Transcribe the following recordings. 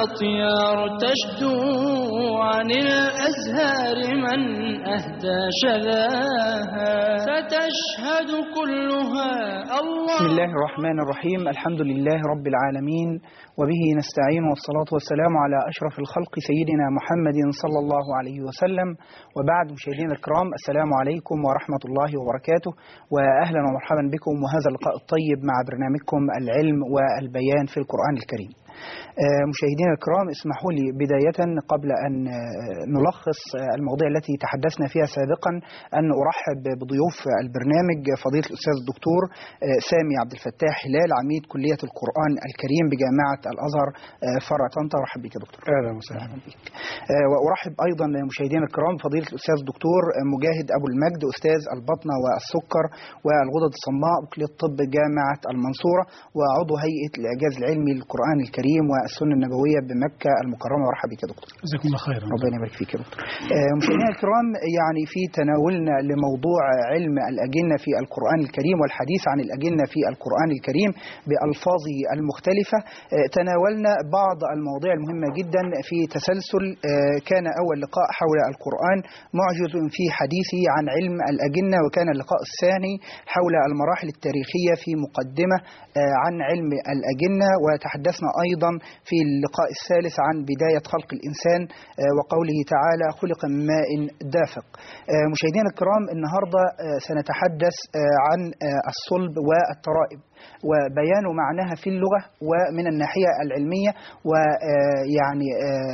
الأطيار تشدو عن الأزهار من أهدى شذاها ستشهد كلها الله. بسم الله الرحمن الرحيم. الحمد لله رب العالمين وبه نستعين، والصلاة والسلام على أشرف الخلق سيدنا محمد صلى الله عليه وسلم. وبعد، مشاهدينا الكرام، السلام عليكم ورحمة الله وبركاته، وأهلا ومرحبا بكم وهذا اللقاء الطيب مع برنامجكم العلم والبيان في القرآن الكريم. مشاهدينا الكرام، اسمحوا لي بداية قبل أن نلخص المواضيع التي تحدثنا فيها سابقا أن أرحب بضيوف البرنامج فضيلة الأستاذ الدكتور سامي عبد الفتاح هلال، عميد كلية القرآن الكريم بجامعة الأزهر فرع طنطا. أرحب بك يا دكتور. أهلا وسهلا بك. وأرحب أيضا مشاهدينا الكرام فضيلة الأستاذ الدكتور مجاهد أبو المجد، أستاذ البطنة والسكر والغدد الصماء بكلية الطب جامعة المنصورة، وعضو هيئة الإعجاز العلمي للقرآن الكريم والسنة النبوية بمكة المكرمة. ورحب بك يا دكتور. جزاكم الله خيرا. ربنا يبارك فيك يا دكتور. مشاهدينا الكرام، يعني في تناولنا لموضوع علم الأجنة في القرآن الكريم والحديث عن الأجنة في القرآن الكريم بألفاظه المختلفة، تناولنا بعض المواضيع المهمة جدا في تسلسل. كان أول لقاء حول القرآن معجز في حديثه عن علم الأجنة، وكان اللقاء الثاني حول المراحل التاريخية في مقدمة عن علم الأجنة، وتحدثنا أيضا في اللقاء الثالث عن بداية خلق الإنسان وقوله تعالى خلق من ماء دافق. مشاهدينا الكرام، النهاردة سنتحدث عن الصلب والترائب وبيان معناها في اللغة ومن الناحية العلمية، ويعني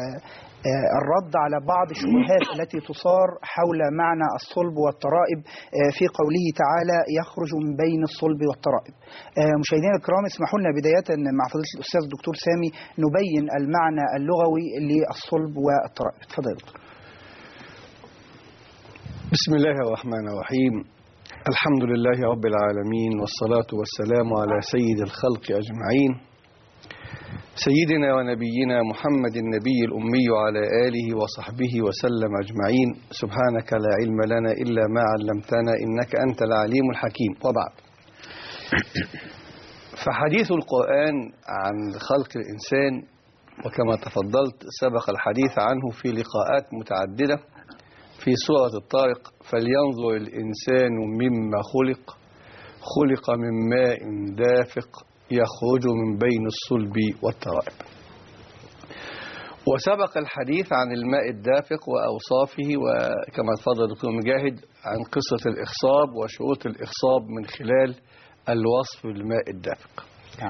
الرد على بعض الشبهات التي تصار حول معنى الصلب والترائب في قوله تعالى يخرج من بين الصلب والترائب. مشاهدينا الكرام، اسمحوا لنا بداية مع فضيلة الأستاذ الدكتور سامي نبين المعنى اللغوي للصلب والترائب. تفضل يا دكتور. بسم الله الرحمن الرحيم. الحمد لله رب العالمين، والصلاة والسلام على سيد الخلق أجمعين، سيدنا ونبينا محمد النبي الأمي وعلى آله وصحبه وسلم أجمعين. سبحانك لا علم لنا إلا ما علمتنا إنك أنت العليم الحكيم. وبعد، فحديث القرآن عن خلق الإنسان، وكما تفضلت سبق الحديث عنه في لقاءات متعددة في سورة الطارق: فلينظر الإنسان مما خلق من ماء دافق يخرج من بين الصلب والترائب. وسبق الحديث عن الماء الدافق وأوصافه، وكما تفضل الدكتور مجاهد عن قصة الإخصاب وشروط الإخصاب من خلال الوصف بالماء الدافق.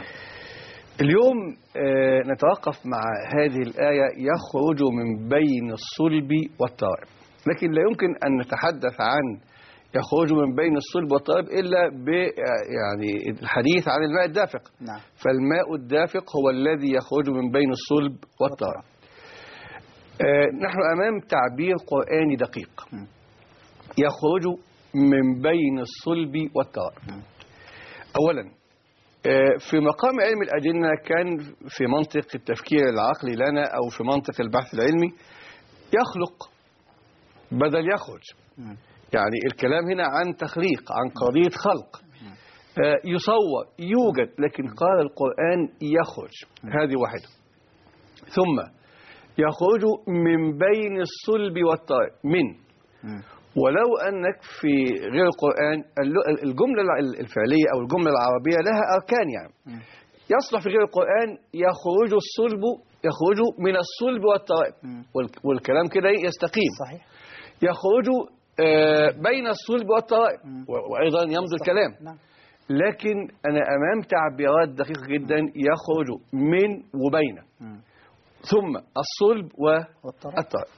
اليوم نتوقف مع هذه الآية يخرج من بين الصلب والترائب، لكن لا يمكن أن نتحدث عن يخرج من بين الصلب والترائب إلا يعني الحديث عن الماء الدافق. نعم. فالماء الدافق هو الذي يخرج من بين الصلب والترائب. نحن أمام تعبير قرآني دقيق: يخرج من بين الصلب والترائب. أولا، في مقام علم الأجنة كان في منطق التفكير العقلي لنا أو في منطق البحث العلمي يخلق بدل يخرج. يعني الكلام هنا عن تخليق، عن قضية خلق. يصور، يوجد، لكن قال القرآن يخرج. هذه واحدة. ثم يخرج من بين الصلب والترائب من. ولو أنك في غير القرآن الجملة الفعلية أو الجملة العربية لها أركان، يعني يصلح في غير القرآن يخرج من الصلب والترائب، والكلام كده يستقيم. صحيح. يخرج بين الصلب والترائب، وأيضا يمضي الكلام. لكن أنا أمام تعبيرات دقيقة جدا: يخرج من وبين، ثم الصلب والترائب.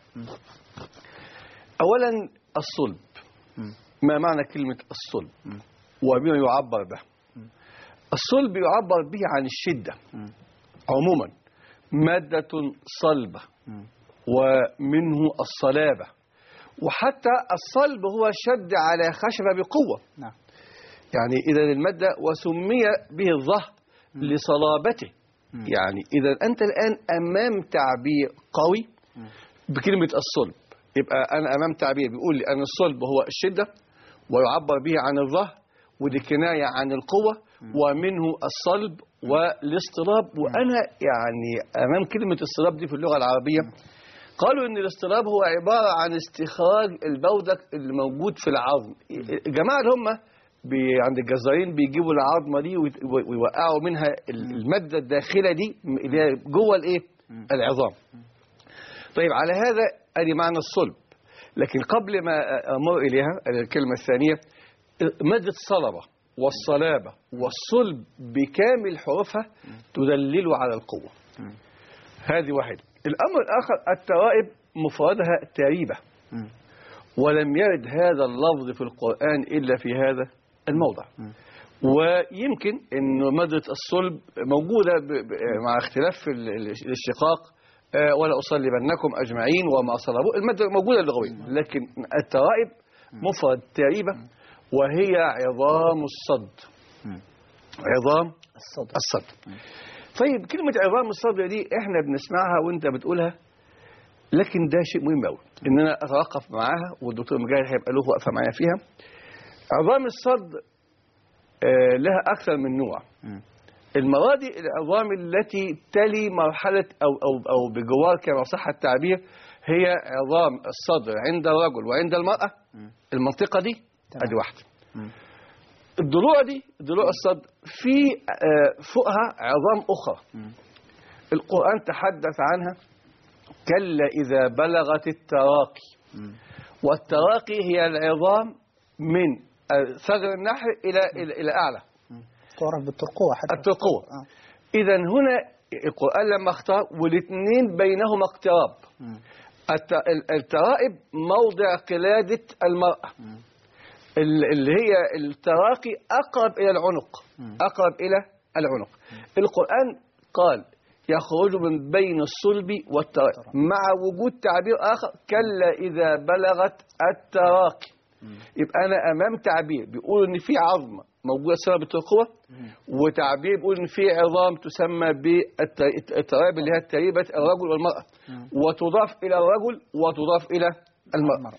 أولا، الصلب، ما معنى كلمة الصلب وبما يعبر به؟ الصلب يعبر به عن الشدة عموما، مادة صلبة، ومنه الصلابة، وحتى الصلب هو شد على خشبة بقوة. نعم. يعني إذا المادة وسمي به الظهر لصلابته. يعني إذا أنت الآن أمام تعبير قوي بكلمة الصلب، يبقى أنا أمام تعبير بيقول لي أن الصلب هو الشدة ويعبر به عن الظهر، ودي كناية عن القوة، ومنه الصلب والاضطراب. وأنا يعني أمام كلمة اضطراب دي في اللغة العربية قالوا إن الاضطراب هو عبارة عن استخراج البودق اللي موجود في العظم. الجماعة اللي هم عند الجزارين بيجيبوا العظمة دي ويوقعوا منها المادة الداخلة دي اللي هي جوه الإيه؟ العظام. طيب على هذا أدي معنى الصلب. لكن قبل ما أمر إليها الكلمة الثانية، مادة الصلبة والصلابة والصلب بكامل حروفها تدلل على القوة. هذه واحدة. الأمر الآخر الترائب مفردها تريبة، ولم يرد هذا اللفظ في القرآن إلا في هذا الموضع. ويمكن أن مادة الصلب موجودة مع اختلاف الاشتقاق، ولا أصلبنكم أجمعين وما صلبوا، المادة موجودة اللغوية. لكن الترائب مفرد تريبة، وهي عظام الصد. عظام الصد. طيب كلمة عظام الصدر دي احنا بنسمعها وانت بتقولها، لكن ده شيء مهم قوي ان انا اتوقف معاها، والدكتور مجاهد هيبقى له وقفه معايا فيها. عظام الصدر لها اكثر من نوع. المرادي العظام التي تلي مرحله او بجوار كما صح التعبير هي عظام الصدر عند الرجل وعند المراه. المنطقه دي ادي واحده. الضلوع دي، ضلوع الصدر، في فوقها عظام أخرى القرآن تحدث عنها، كلا إذا بلغت التراقي. والتراقي هي العظام من صدر النحر إلى أعلى، تعرف بالترقوة حتى الترقوة. إذا هنا القرآن لما اختار والاثنين بينهما اقتراب. الترائب موضع قلادة المرأة، اللي هي التراقي أقرب إلى العنق، أقرب إلى العنق. القرآن قال يخرج من بين الصلب والتراقي، مع وجود تعبير آخر كلا إذا بلغت التراقي. يبقى أنا أمام تعبير بيقول إن في عظمة موجودة سبب الترقوة، وتعبير بيقول إن في عظام تسمى بالترائب اللي هي تريبة الرجل والمرأة، وتضاف إلى الرجل وتضاف إلى المرأة.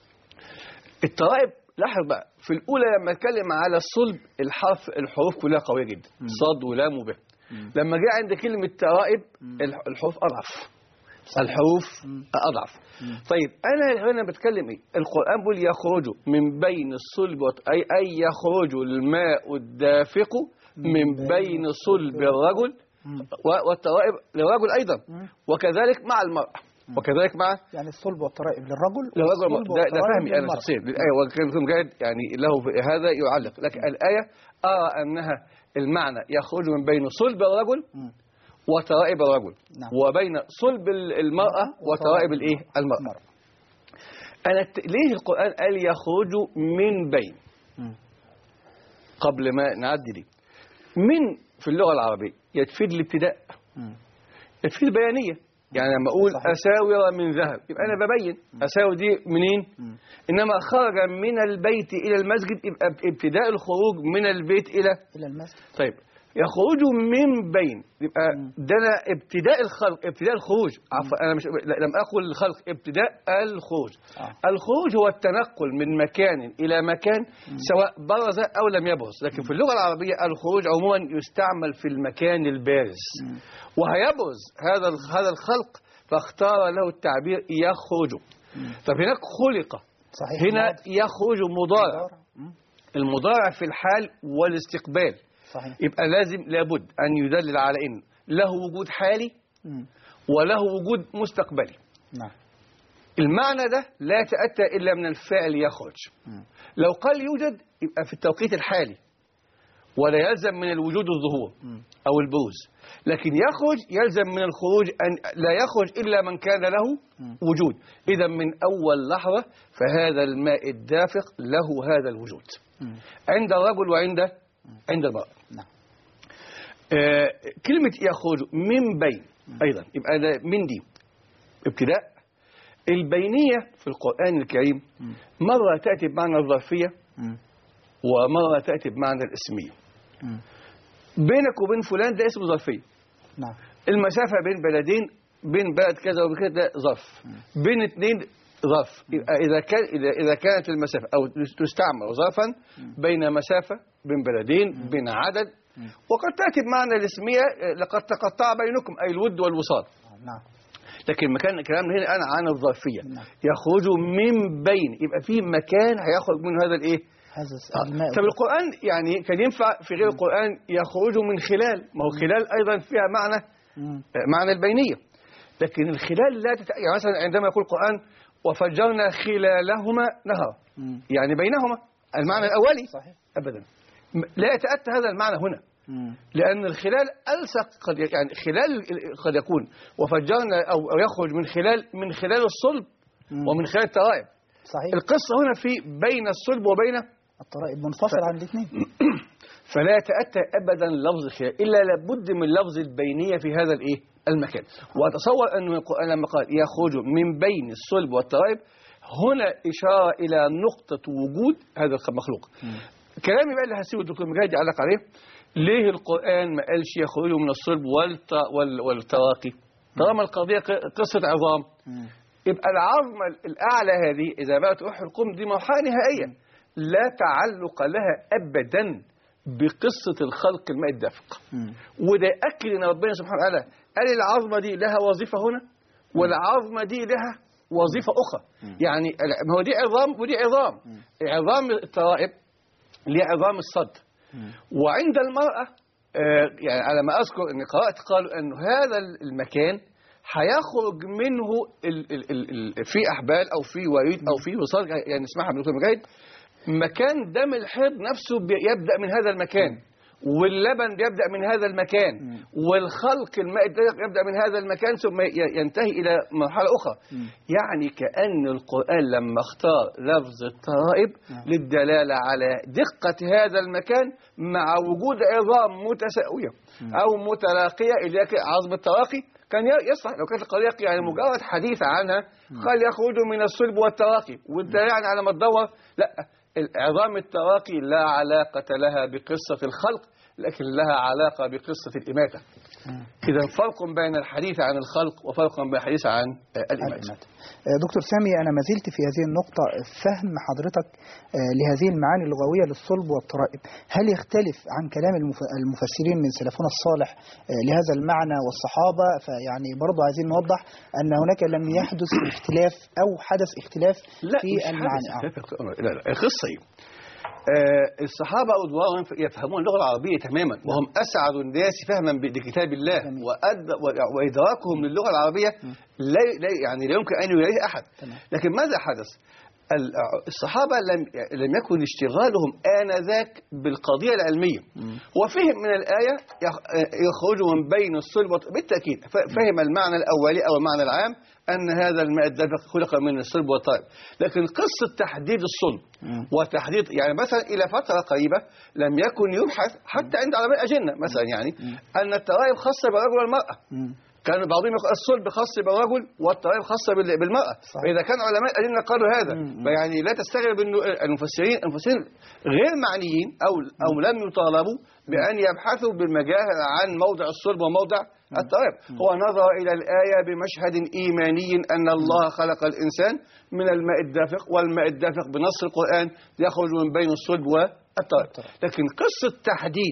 الترائب لاحظ بقى في الأولى لما اتكلم على الصلب الحروف كلها قوية جدا، صاد ولام وب. لما جاء عند كلمة ترائب الحروف أضعف، الحروف أضعف. طيب أنا هنا بتكلم إيه؟ القرآن بيقول يخرج من بين الصلب أي يخرج الماء الدافق من بين صلب الرجل، والترائب للرجل أيضا، وكذلك مع المرأة، وكذلك مع يعني الصلب والترائب للرجل ده فهمي أنا شخصيا للآية، وكان مجاهد يعني له هذا يعلق. لكن الآية أرى أنها المعنى يخرج من بين صلب الرجل وترائب الرجل، وبين صلب المرأة وترائب الإيه؟ المرأة. أنا ليه القرآن قال يخرج من بين قبل ما نعدي دي؟ من في اللغة العربية يتفيد الابتداء، يتفيد البيانية. يعني لما أقول أساور من ذهب يبقى أنا ببين أساور دي منين. إنما خرج من البيت إلى المسجد يبقى ابتداء الخروج من البيت إلى المسجد. طيب يخرج من بين يبقى ده ابتداء الخلق، ابتداء الخروج. عفوا أنا مش لم أقل الخلق، ابتداء الخروج. الخروج هو التنقل من مكان إلى مكان سواء برز أو لم يبرز. لكن في اللغة العربية الخروج عموما يستعمل في المكان البارز، وهيبرز هذا الخلق فاختار له التعبير يخرج. طب هناك خلق، هنا يخرج مضارع. المضارع في الحال والاستقبال. صحيح. يبقى لابد أن يدلل على إن له وجود حالي وله وجود مستقبلي. نعم. المعنى ده لا يتأتى إلا من الفعل يخرج. لو قال يوجد يبقى في التوقيت الحالي، ولا يلزم من الوجود الظهور أو البروز. لكن يخرج يلزم من الخروج أن لا يخرج إلا من كان له وجود. إذا من أول لحظة فهذا الماء الدافق له هذا الوجود عند الرجل وعند المرأة. نعم. كلمة يخرج من بين أيضا يبقى ده من دي ابتداء. البينية في القرآن الكريم مرة تأتي بمعنى الظرفية ومرة تأتي بمعنى الاسمية. بينك وبين فلان ده اسم ظرفية. نعم. المسافة بين بلدين، بين بلد كذا وبكذا ده ظرف. بين اثنين ظرف. إذا كانت المسافة أو تستعمل ظرفا بين مسافة بين بلدين بين عدد وقد تأتي بمعنى الاسمية لقد تقطع بينكم أي الود والوصال. نعم. لكن مكان كلامنا هنا أنا عن الظرفية. يخرج من بين، يبقى فيه مكان هيخرج منه هذا الإيه؟ طب القرآن يعني كان ينفع في غير القرآن يخرج من خلال، ما هو خلال أيضا فيها معنى البينية، لكن الخلال لا يعني مثلا عندما يقول القرآن وفجرنا خلالهما نهرا، يعني بينهما المعنى الأولي. صحيح. أبدا لا يتأتى هذا المعنى هنا، لأن الخلال ألصق، يعني خلال قد يكون وفجرنا أو يخرج من خلال الصلب ومن خلال الترائب. صحيح. القصة هنا في بين الصلب وبين الترائب منفصل عن الاثنين. فلا يتأتى أبدا لفظ الخلال إلا لابد من لفظ البينية في هذا الإيه المكان. وأتصور أنه القرآن لما قال يخرج من بين الصلب والترائب هنا إشارة إلى نقطة وجود هذا المخلوق. كلامي بقى اللي هسيبه الدكتور مجاهد يعلق عليه، ليه القرآن ما قالش يخرج من الصلب والتراقي طالما القضية قصة عظام؟ يبقى العظمة الأعلى هذه إذا بقت روح القوم دي مرحلة نهائية لا تعلق لها أبدا بقصة الخلق الماء الدافق. وده يأكد أن ربنا سبحانه وتعالى قال العظمة دي لها وظيفة هنا والعظمة دي لها وظيفة أخرى. يعني ما هو دي عظام ودي عظام. عظام الترائب اللي هي عظام الصدر. وعند المرأة يعني على ما أذكر أن قرأت قالوا أن هذا المكان هيخرج منه في أحبال أو في وريد أو في وصال، يعني اسمعها من دكتور مجاهد، مكان دم الحيض نفسه يبدأ من هذا المكان، واللبن يبدأ من هذا المكان، والخلق الماء يبدأ من هذا المكان ثم ينتهي إلى مرحلة أخرى. يعني كأن القرآن لما اختار لفظ الترائب للدلالة على دقة هذا المكان مع وجود عظام متساوية أو متلاقية اللي هي عظم التراقي كان يصح لو كانت القضية يعني مجرد حديث عنها قال يخرج من الصلب والتراقي والدلالة يعني على ما تدور. لا، عظام التراقي لا علاقة لها بقصة الخلق لكن لها علاقة بقصة الإماتة. إذا فرق بين الحديث عن الخلق وفرق بين الحديث عن الإماتة. دكتور سامي، أنا ما زلت في هذه النقطة، فهم حضرتك لهذه المعاني اللغوية للصلب والترائب هل يختلف عن كلام المفسرين من سلفنا الصالح لهذا المعنى والصحابة؟ فيعني برضو عايزين نوضح أن هناك لم يحدث اختلاف أو حدث اختلاف في المعاني. لا القصة الصحابة رضوان يفهمون اللغة العربية تماما وهم أسعد الناس فهما بكتاب الله وإدراكهم للغة العربية لا يمكن أن يلاقيه أحد. لكن ماذا حدث؟ الصحابة لم يكن اشتغالهم آنذاك بالقضية العلمية وفهم من الآية يخرج من بين الصلب بالتأكيد فهم المعنى الأولي أو المعنى العام أن هذا الماء الدافق خلق من الصلب والترائب. لكن قصة تحديد الصلب وتحديد يعني مثلا إلى فترة قريبة لم يكن يبحث حتى عند علماء الأجنة مثلا يعني أن الترائب خاصة بالرجل والمرأة. كان بعضهم يقول الصلب خاص بالرجل والترائب خاصة بالمرأة. فإذا كان علماء الأجنة قالوا هذا فيعني لا تستغرب أن المفسرين غير معنيين أو لم يطالبوا بأن يبحثوا بالمجاهر عن موضع الصلب وموضع الترائب. هو نظر إلى الآية بمشهد إيماني أن الله خلق الإنسان من الماء الدافق والماء الدافق بنص القرآن يخرج من بين الصلب والترائب. لكن قصة تحديد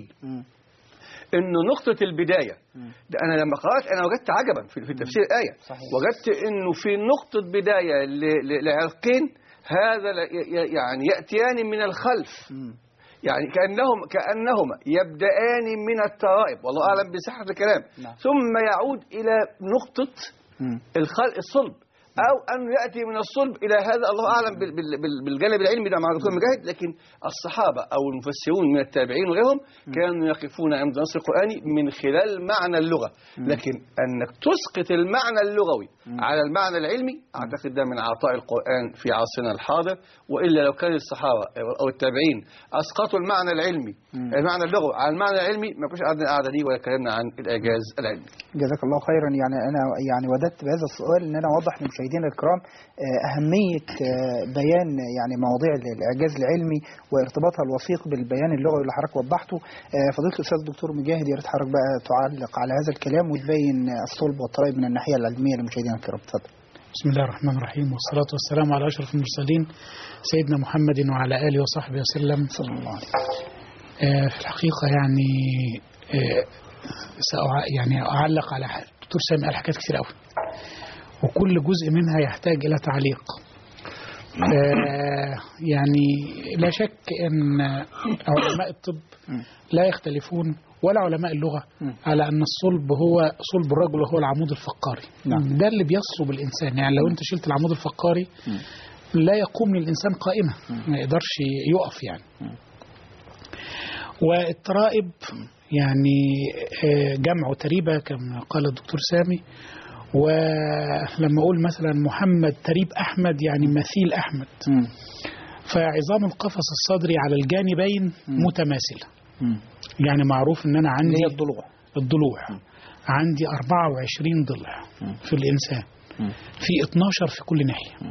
إنه نقطة البداية أنا لما قرأت أنا وجدت عجبا في تفسير الآية. وجدت إنه في نقطة بداية لعرقين هذا يعني يأتيان من الخلف يعني كأنهما يبدأان من الترائب والله أعلم بصحة الكلام ثم يعود إلى نقطة الصلب أو أن يأتي من الصلب إلى هذا الله أعلم بالجانب العلمي ده مع دكتور مجاهد. لكن الصحابة أو المفسرون من التابعين وغيرهم كانوا يقفون عند النص القرآني من خلال معنى اللغة. لكن أنك تسقط المعنى اللغوي على المعنى العلمي أعتقد ده من عطاء القرآن في عصرنا الحاضر. وإلا لو كان الصحابة أو التابعين أسقطوا المعنى العلمي المعنى اللغوي على المعنى العلمي ما كناش قعدنا القعدة دي ولا كلامنا عن الإعجاز العلمي. جزاك الله خيرا. يعني أنا وددت بهذا السؤال أن أنا أوضح للمشاهدين الكرام أهمية بيان يعني مواضيع الإعجاز العلمي وارتباطها الوثيق بالبيان اللغوي اللي حضرتك وضحته. فضيلة الأستاذ الدكتور مجاهد يا ريت حضرتك بقى تعلق على هذا الكلام وتبين الصلب والترائب من الناحية العلمية للمشاهدين الكرام. اتفضل. بسم الله الرحمن الرحيم والصلاة والسلام على أشرف المرسلين سيدنا محمد وعلى آله وصحبه وسلم. صلى الله عليه وسلم. في الحقيقة يعني يعني أعلق على الدكتور سامي قال حاجات كتير قوي، وكل جزء منها يحتاج إلى تعليق. يعني لا شك أن علماء الطب لا يختلفون ولا علماء اللغة على أن الصلب هو صلب الرجل وهو العمود الفقري. ده اللي بيصلب الإنسان. يعني لو أنت شلت العمود الفقري لا يقوم للإنسان قائمة، ما يقدرش يقف يعني. والترائب يعني جمع تريبة كما قال الدكتور سامي. ولما أقول مثلا محمد تريب أحمد يعني مثيل أحمد. فعظام القفص الصدري على الجانبين متماثلة. يعني معروف أن أنا عندي الضلوع عندي 24 ضلع في الإنسان، في 12 في كل ناحية،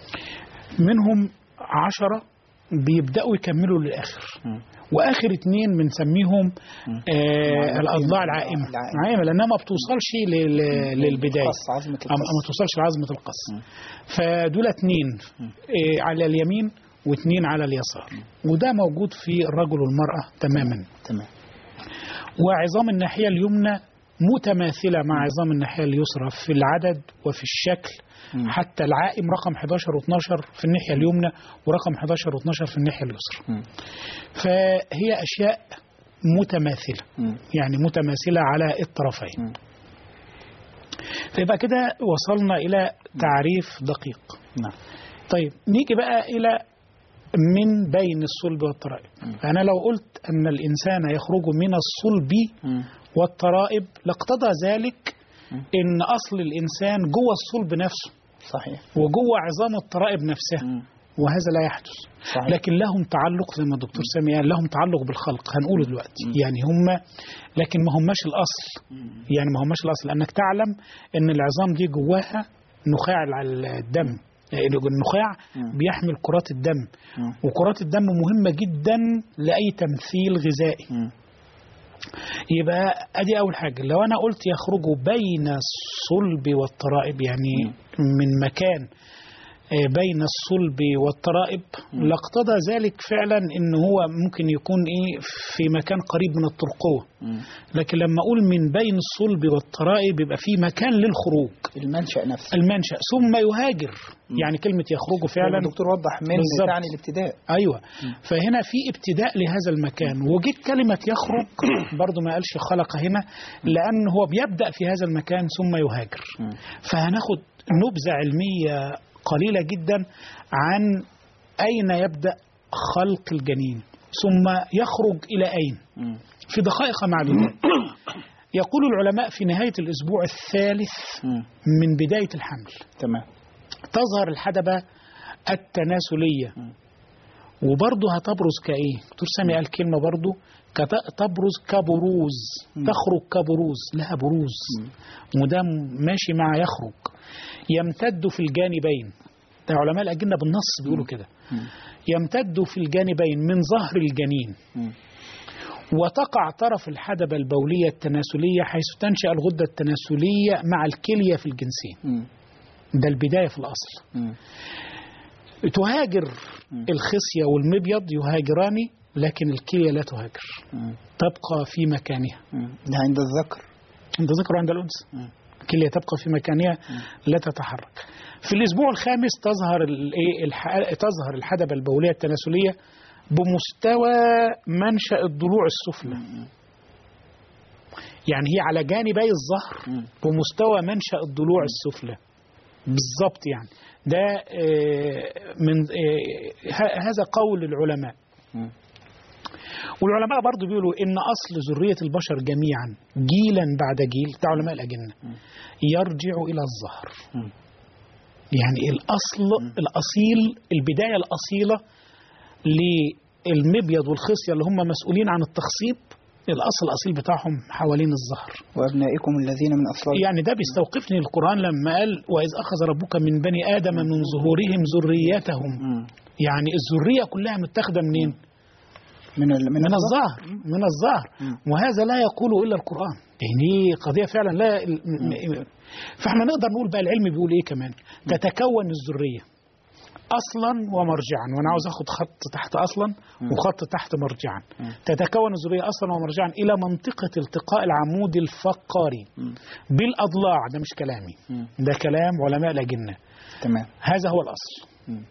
منهم 10 بيبدأوا يكملوا للآخر، وآخر 2 بنسميهم الأضلاع العائمة، لأنها ما بتوصلش للبداية، ما توصلش لعظمة القص. فدول 2 على اليمين و2 على اليسار، وده موجود في الرجل والمرأة تماما. وعظام الناحية اليمنى متماثلة مع عظام الناحية اليسرى في العدد وفي الشكل، حتى العائم رقم 11 و12 في الناحية اليمنى، ورقم 11 و12 في الناحية اليسرى. فهي أشياء متماثلة، يعني متماثلة على الطرفين. فيبقى كده وصلنا إلى تعريف دقيق. طيب نيجي بقى إلى من بين الصلب والترائب. أنا لو قلت أن الإنسان يخرج من الصلب والترائب لاقتضى ذلك إن أصل الإنسان جوه الصلب نفسه، صحيح، وجوه عظام الترائب نفسها، وهذا لا يحدث. صحيح. لكن لهم تعلق زي ما الدكتور سامي قال، لهم تعلق بالخلق هنقوله دلوقتي. يعني هم لكن ما هماش الأصل، يعني ما هماش الأصل، لأنك تعلم أن العظام دي جواها نخاع الدم. النخاع بيحمل كرات الدم، وكرات الدم مهمة جدا لأي تمثيل غذائي. يبقى ادي اول حاجه. لو انا قلت يخرجوا بين الصلب والترائب، يعني من مكان بين الصلب والترائب، لاقتضى ذلك فعلا ان هو ممكن يكون في مكان قريب من الترقوة. لكن لما اقول من بين الصلب والترائب يبقى في مكان للخروج، المنشأ نفسه، المنشأ، ثم يهاجر. يعني كلمة يخرجوا فعلا الدكتور وضح من تعني الابتداء. ايوه. فهنا في ابتداء لهذا المكان، وجيت كلمة يخرج برضو ما قالش خلق هنا، لان هو بيبدأ في هذا المكان ثم يهاجر. فهناخد نبذة علمية قليلة جدا عن أين يبدأ خلق الجنين ثم يخرج إلى أين في دقائق معدودة. يقول العلماء في نهاية الأسبوع الثالث من بداية الحمل تظهر الحدبة التناسلية، وبرضه هتبرز كإيه؟ دكتور سامي قال كلمة برضه، تبرز كبروز، تخرج كبروز، لها بروز، وده ماشي مع يخرج. يمتد في الجانبين، ده علماء الأجنة بالنص بيقولوا كده، يمتد في الجانبين من ظهر الجنين، وتقع طرف الحدبة البولية التناسلية حيث تنشأ الغدة التناسلية مع الكلية في الجنسين. ده البداية في الأصل. تهاجر الخصية والمبيض، يهاجران، لكن الكلية لا تهاجر، تبقى في مكانها. ده عند الذكر، عند الذكر وعند الأنثى. الكلية تبقى في مكانها لا تتحرك. في الأسبوع الخامس تظهر الحدبة البولية التناسلية بمستوى منشأ الضلوع السفلى، يعني هي على جانبي الظهر بمستوى منشأ الضلوع السفلى بالضبط. يعني ده من هذا قول العلماء. والعلماء برضو بيقولوا إن أصل ذرية البشر جميعا جيلا بعد جيل، ده علماء الأجنة، يرجع إلى الظهر. يعني الأصل الأصيل، البداية الأصيلة للمبيض والخصية اللي هم مسؤولين عن التخصيب، الأصل الأصيل بتاعهم حوالين الظهر. وأبنائكم الذين من أصلابكم. يعني ده بيستوقفني القرآن لما قال وإذ أخذ ربك من بني آدم من ظهورهم ذريتهم. يعني الذرية كلها متاخدة منين؟ من الظهر، من الظهر. وهذا لا يقول إلا القرآن. يعني قضية فعلا لا. فاحنا نقدر نقول بقى العلم بيقول إيه كمان؟ تتكون الذرية أصلا ومرجعا، وأنا عاوز أخد خط تحت أصلا وخط تحت مرجعا. تتكون الذرية أصلا ومرجعا إلى منطقة التقاء العمود الفقري بالأضلاع. ده مش كلامي، ده كلام علماء الأجنة. تمام. هذا هو الأصل.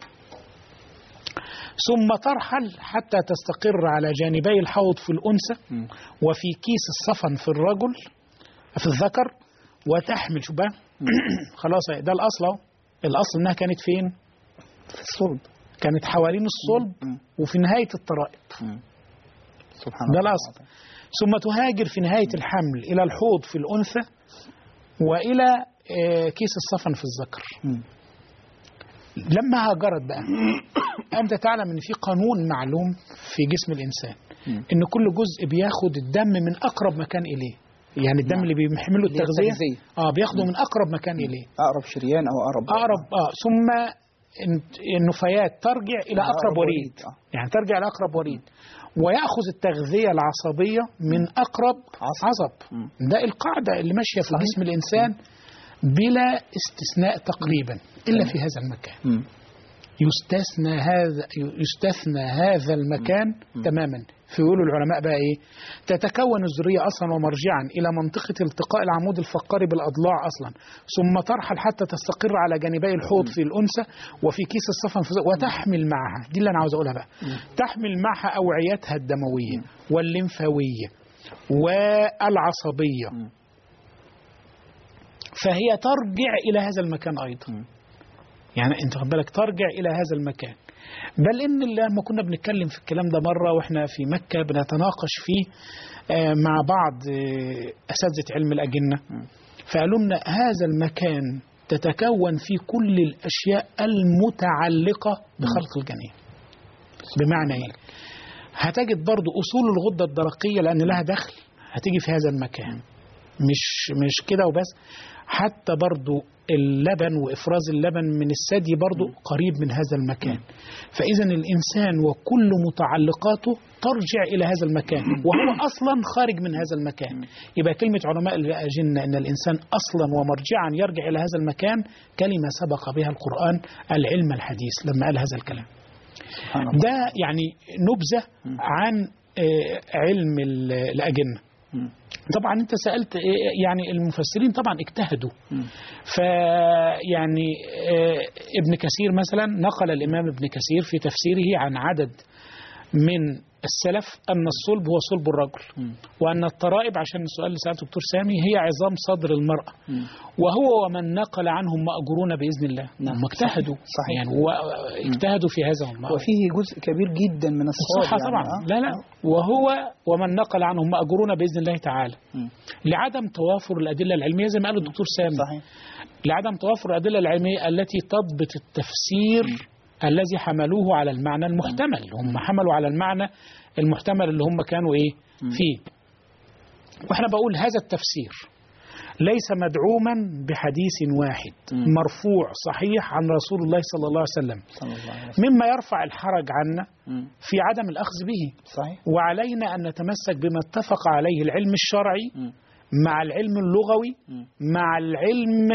ثم ترحل حتى تستقر على جانبي الحوض في الأنثى وفي كيس الصفن في الرجل في الذكر، وتحمل. شو بقى؟ خلاص ده الأصل أهو. الأصل إنها كانت فين؟ في الصلب. كانت حوالين الصلب وفي نهاية الترائب. سبحان ده الله. الأصل. ثم تهاجر في نهاية الحمل إلى الحوض في الأنثى وإلى كيس الصفن في الذكر. لما هاجرت بقى أنت تعلم أن في قانون معلوم في جسم الإنسان أن كل جزء بياخد الدم من أقرب مكان إليه. يعني الدم اللي بيحمله التغذية بياخده من أقرب مكان إليه، أقرب شريان أو أقرب ثم النفايات ترجع إلى أقرب وريد. يعني ترجع إلى أقرب وريد ويأخذ التغذية العصبية من أقرب عصب. ده القاعدة اللي ماشية في جسم الإنسان بلا استثناء تقريبا إلا في هذا المكان. يستثنى هذا المكان تماما. فيقولوا العلماء بقى إيه؟ تتكون الذرية أصلا ومرجعا إلى منطقة التقاء العمود الفقري بالأضلاع أصلا، ثم ترحل حتى تستقر على جانبي الحوض في الأنثى وفي كيس الصفن وتحمل معها. دي اللي أنا عاوز أقولها بقى. تحمل معها أوعيتها الدموية والليمفاوية والعصبية، فهي ترجع إلى هذا المكان أيضا. يعني أنت خد بالك، ترجع إلى هذا المكان. بل إن لما كنا بنتكلم في الكلام ده مرة وإحنا في مكة بنتناقش فيه مع بعض أساتذة علم الأجنة، فقالوا لنا هذا المكان تتكون فيه كل الأشياء المتعلقة بخلق الجنين. بمعنى إيه؟ هتجد برضو أصول الغدة الدرقية لأن لها دخل هتيجي في هذا المكان. مش كده وبس، حتى برضو اللبن وإفراز اللبن من الثدي برضو قريب من هذا المكان. فإذا الإنسان وكل متعلقاته ترجع إلى هذا المكان وهو أصلا خارج من هذا المكان. يبقى كلمة علماء الأجنة أن الإنسان أصلا ومرجعا يرجع إلى هذا المكان كلمة سبق بها القرآن العلم الحديث لما قال هذا الكلام. ده يعني نبذة عن علم الأجنة. طبعا انت سألت يعني المفسرين طبعا اجتهدوا. فيعني ابن كثير مثلا نقل الإمام ابن كثير في تفسيره عن عدد من السلف أن الصلب هو صلب الرجل، وأن الترائب عشان السؤال اللي سألته دكتور سامي هي عظام صدر المرأة، وهو ومن نقل عنهم مأجورون بإذن الله. هم اجتهدوا صحيح. يعني اجتهدوا في هذا الموضوع، وفيه جزء كبير جدا من الصواب يعني طبعا لا وهو ومن نقل عنهم مأجورون بإذن الله تعالى. لعدم توافر الأدلة العلمية زي ما قال الدكتور سامي صحيح. لعدم توافر الأدلة العلمية التي تضبط التفسير الذي حملوه على المعنى المحتمل. هم حملوا على المعنى المحتمل اللي هم كانوا فيه. واحنا بقول هذا التفسير ليس مدعوما بحديث واحد مرفوع صحيح عن رسول الله صلى الله عليه وسلم مما يرفع الحرج عنا في عدم الأخذ به صحيح. وعلينا أن نتمسك بما اتفق عليه العلم الشرعي مع العلم اللغوي مع العلم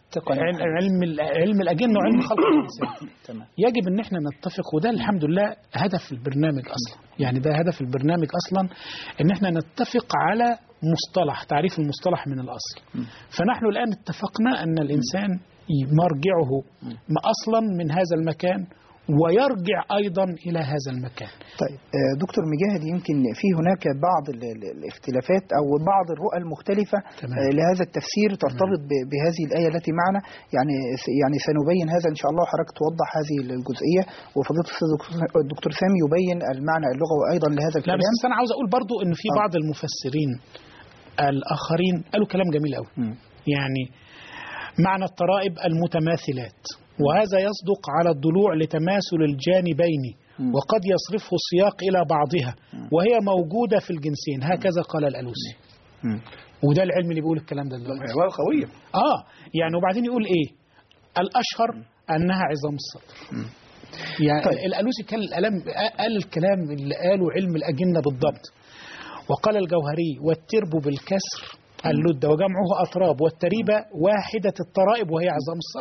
علم الأجنة وعلم خلق الإنسان. يجب أن احنا نتفق، وده الحمد لله هدف البرنامج أصلا. يعني ده هدف البرنامج أصلا أن احنا نتفق على مصطلح، تعريف المصطلح من الأصل. فنحن الآن اتفقنا أن الإنسان مرجعه أصلا من هذا المكان ويرجع أيضا إلى هذا المكان. طيب دكتور مجاهد، يمكن في هناك بعض الاختلافات أو بعض الرؤى المختلفة لهذا التفسير ترتبط بهذه الآية التي معنا. يعني سنبين هذا إن شاء الله، حضرتك توضح هذه الجزئية وفضيلة الدكتور سامي يبين المعنى اللغوي أيضا لهذا الكلام. لا بس أنا عاوز أقول برضو إن في بعض المفسرين الآخرين قالوا كلام جميل قوي. يعني معنى الترائب المتماثلات، وهذا يصدق على الضلوع لتماثل الجانبين وقد يصرفه السياق إلى بعضها وهي موجودة في الجنسين. هكذا قال الألوسي. وده العلم اللي بيقول الكلام ده دلوقتي. قوية. يعني وبعدين يقول إيه؟ الأشهر أنها عظام الصدر. يعني طيب. الألوسي قال الكلام اللي قاله علم الأجنة بالضبط. وقال الجوهري والترب بالكسر اللد وجمعه أطراب، والتريبة واحدة الترائب وهي عظام الصدر.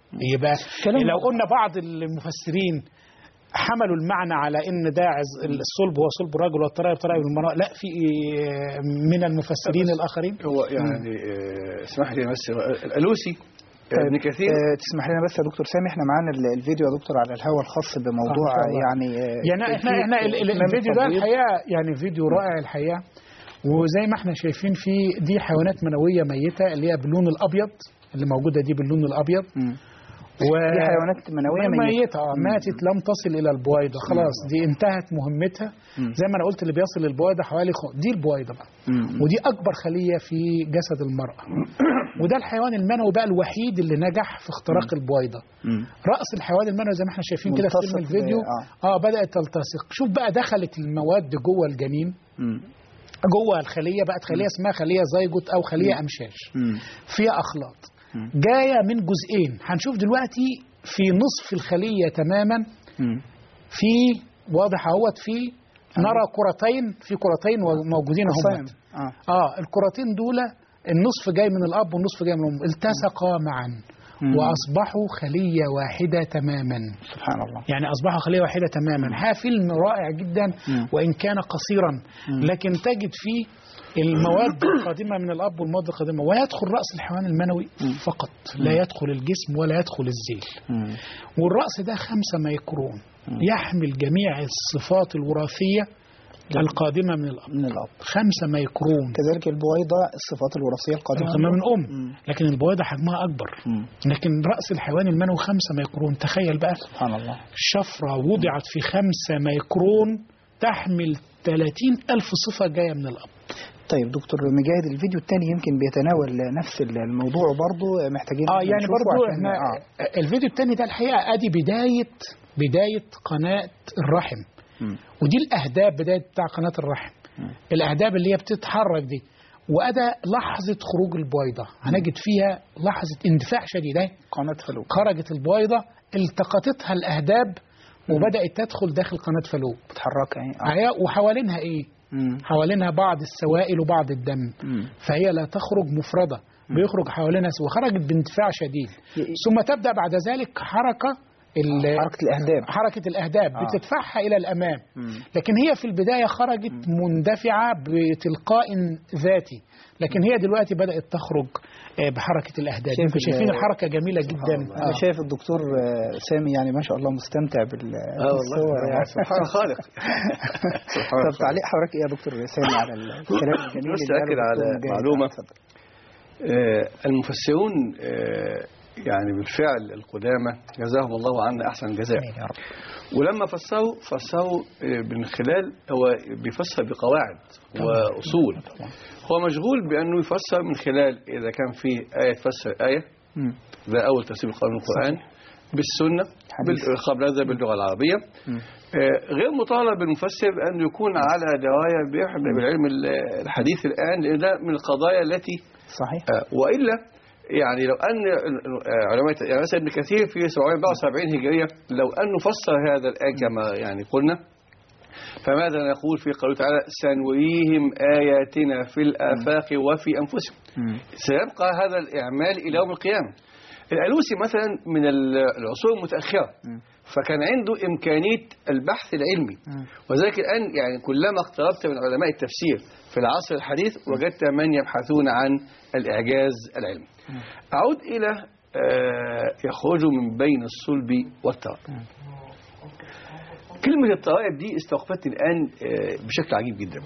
يبقى لو قلنا بعض المفسرين حملوا المعنى على ان ده الصلب هو صلب الرجل والتراب تراب المرأة، لا، في من المفسرين الاخرين هو يعني اسمح لي بس الألوسي ابن كثير. تسمح لنا بس يا دكتور سامي، احنا معانا الفيديو يا دكتور على الهواء الخاص بموضوع يعني احنا الفيديو ده الحقيقه يعني فيديو رائع الحقيقه، وزي ما احنا شايفين فيه دي حيوانات منويه ميته اللي هي باللون الابيض، اللي موجوده دي باللون الابيض، دي حيوانات منويه ميته ماتت لم تصل الى البويضه، خلاص دي انتهت مهمتها. زي ما انا قلت اللي بيصل للبويضه حوالي دي البويضه بقى، ودي اكبر خليه في جسد المراه، وده الحيوان المنوي بقى الوحيد اللي نجح في اختراق البويضه. راس الحيوان المنوي زي ما احنا شايفين كده في فيلم الفيديو بدات تلتصق. شوف بقى دخلت المواد جوه الجنين، جوه الخليه، بقت خليه اسمها خليه زيجوت او خليه امشاش، فيها اخلاط جايه من جزئين. هنشوف دلوقتي في نصف الخليه تماما في واضح اهوت في نرى كرتين، في كرتين موجودين هم. الكرتين دول النصف جاي من الاب والنصف جاي من الام، التصقا معا واصبحوا خليه واحده تماما. سبحان الله. يعني اصبحوا خليه واحده تماما. فيلم رائع جدا وان كان قصيرا، لكن تجد فيه المواد القادمة من الأب والمواد القادمة، ويدخل رأس الحيوان المنوي فقط، لا يدخل الجسم ولا يدخل الذيل. والرأس ده 5 ميكرون، يحمل جميع الصفات الوراثية القادمة من الأب. 5 ميكرون. كذلك البويضة الصفات الوراثية القادمة من الأم، لكن البويضة حجمها أكبر. لكن رأس الحيوان المنوي 5 ميكرون. تخيل بقى، سبحان الله، شفرة وضعت في 5 ميكرون تحمل 30,000 صفة جاية من الأب. طيب دكتور مجاهد، الفيديو الثاني يمكن بيتناول نفس الموضوع برضه، محتاجين يعني برضه احنا الفيديو الثاني ده الحقيقه ادي بدايه قناه الرحم، ودي الاهداب، بدايه بتاع قناه الرحم، الاهداب اللي هي بتتحرك دي، وأدا لحظه خروج البويضه هنجد فيها لحظه اندفاع شديد. قناه فالوب خرجت البويضه، التقطتها الاهداب وبدات تدخل داخل قناه فالوب، بتحركها وحوالينها ايه؟ حوالينها بعض السوائل وبعض الدم، فهي لا تخرج مفردة، بيخرج حوالينها وخرجت باندفاع شديد. ثم تبدأ بعد ذلك حركة الأهداب بتدفعها إلى الأمام. لكن هي في البداية خرجت مندفعة بتلقاء ذاتي، لكن هي دلوقتي بدأت تخرج بحركة الأهداب. شايفين الحركة جميلة جدا. أنا شايف الدكتور سامي يعني ما شاء الله مستمتع بالصور. سبحان الخالق. طب تعليق حضرتك إيه يا دكتور سامي على الكلام الجميل؟ بس أكد على معلومة، المفسرون يعني بالفعل القدامى جزاهم الله عنا أحسن الجزاء، ولما فسروا من خلال، هو بيفسر بقواعد وأصول، هو مشغول بأنه يفسر من خلال إذا كان في آية تفسر آية، ده أول تفسير القرآن، بالسنة قبل هذا باللغة العربية. غير مطالب المفسر أن يكون على دراية بالعلم الحديث الآن، لأن ده من القضايا التي صحيح. وإلا يعني لو أن علماء يعني مثلا ابن كثير في 774 هجرية لو أنه فسر هذا الآن كما يعني قلنا، فماذا نقول في قوله تعالى سنريهم آياتنا في الآفاق وفي أنفسهم؟ سيبقى هذا الإعمال إلى يوم القيامة. الألوسي مثلا من العصور المتأخرة، فكان عنده إمكانية البحث العلمي، وذلك الآن يعني كلما اقتربت من علماء التفسير في العصر الحديث وجدت من يبحثون عن الإعجاز العلمي. أعود إلى يخرج من بين الصلب والترائب. كلمة الترائب دي استوقفتني الآن بشكل عجيب جدا.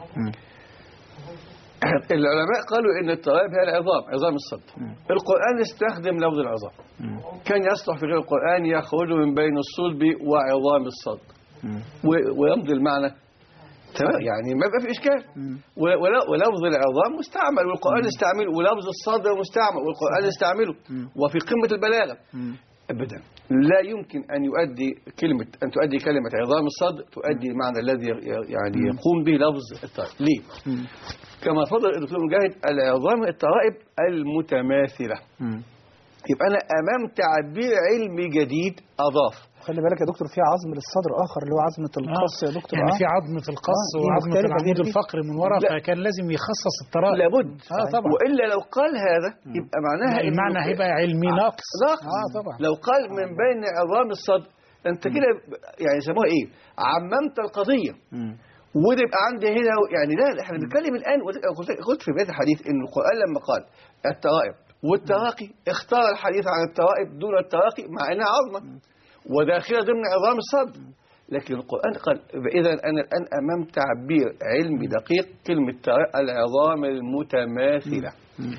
العلماء قالوا إن الترائب هي العظام، عظام الصدر. القرآن استخدم لفظ العظام، كان يصلح في غير القرآن يخرج من بين الصلب وعظام الصدر، ويمضي المعنى تمام، يعني ما يبقى في إشكال. ولفظ العظام مستعمل والقرآن استعمله، ولفظ الصدر مستعمل والقرآن استعمله، وفي قمة البلاغة. أبدا لا يمكن أن تؤدي كلمة عظام الصدر تؤدي المعنى الذي يعني يقوم به لفظ الترائب. ليه؟ كما فضل الدكتور مجاهد، العظام الترائب المتماثلة. يبقى أنا أمام تعبير علمي جديد أضاف خلي بالك يا دكتور في عظم للصدر اخر اللي هو عظمه القص يا دكتور. يعني في عظمه القص وعظمه العمود الفقري من ورا، فكان لازم يخصص الطرائب لابد. طبعا. والا لو قال هذا يبقى معناها المعنى هيبقى علمي ناقص. طبعا. لو قال من بين عظام الصدر انت كده يعني يسموها ايه؟ عممت القضيه. وده يبقى عندي هنا يعني لا احنا بنتكلم الان. قلت في بدايه الحديث ان القران لما قال الترائب والتراقي اختار الحديث عن الترائب دون التراقي مع انها عظمه وداخله ضمن عظام الصدر. لكن القران قال اذا انا الان امام تعبير علمي دقيق. كلمه العظام المتماثله.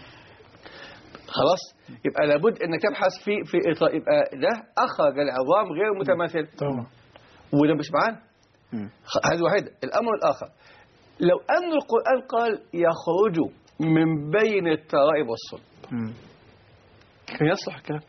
خلاص يبقى لابد انك تبحث في اطار يبقى ده اخرج العظام غير متماثله طبعا وده مش معانا. هذا واحد. الامر الاخر لو ان القران قال يخرج من بين الترائب والصلب كان يصلح الكلام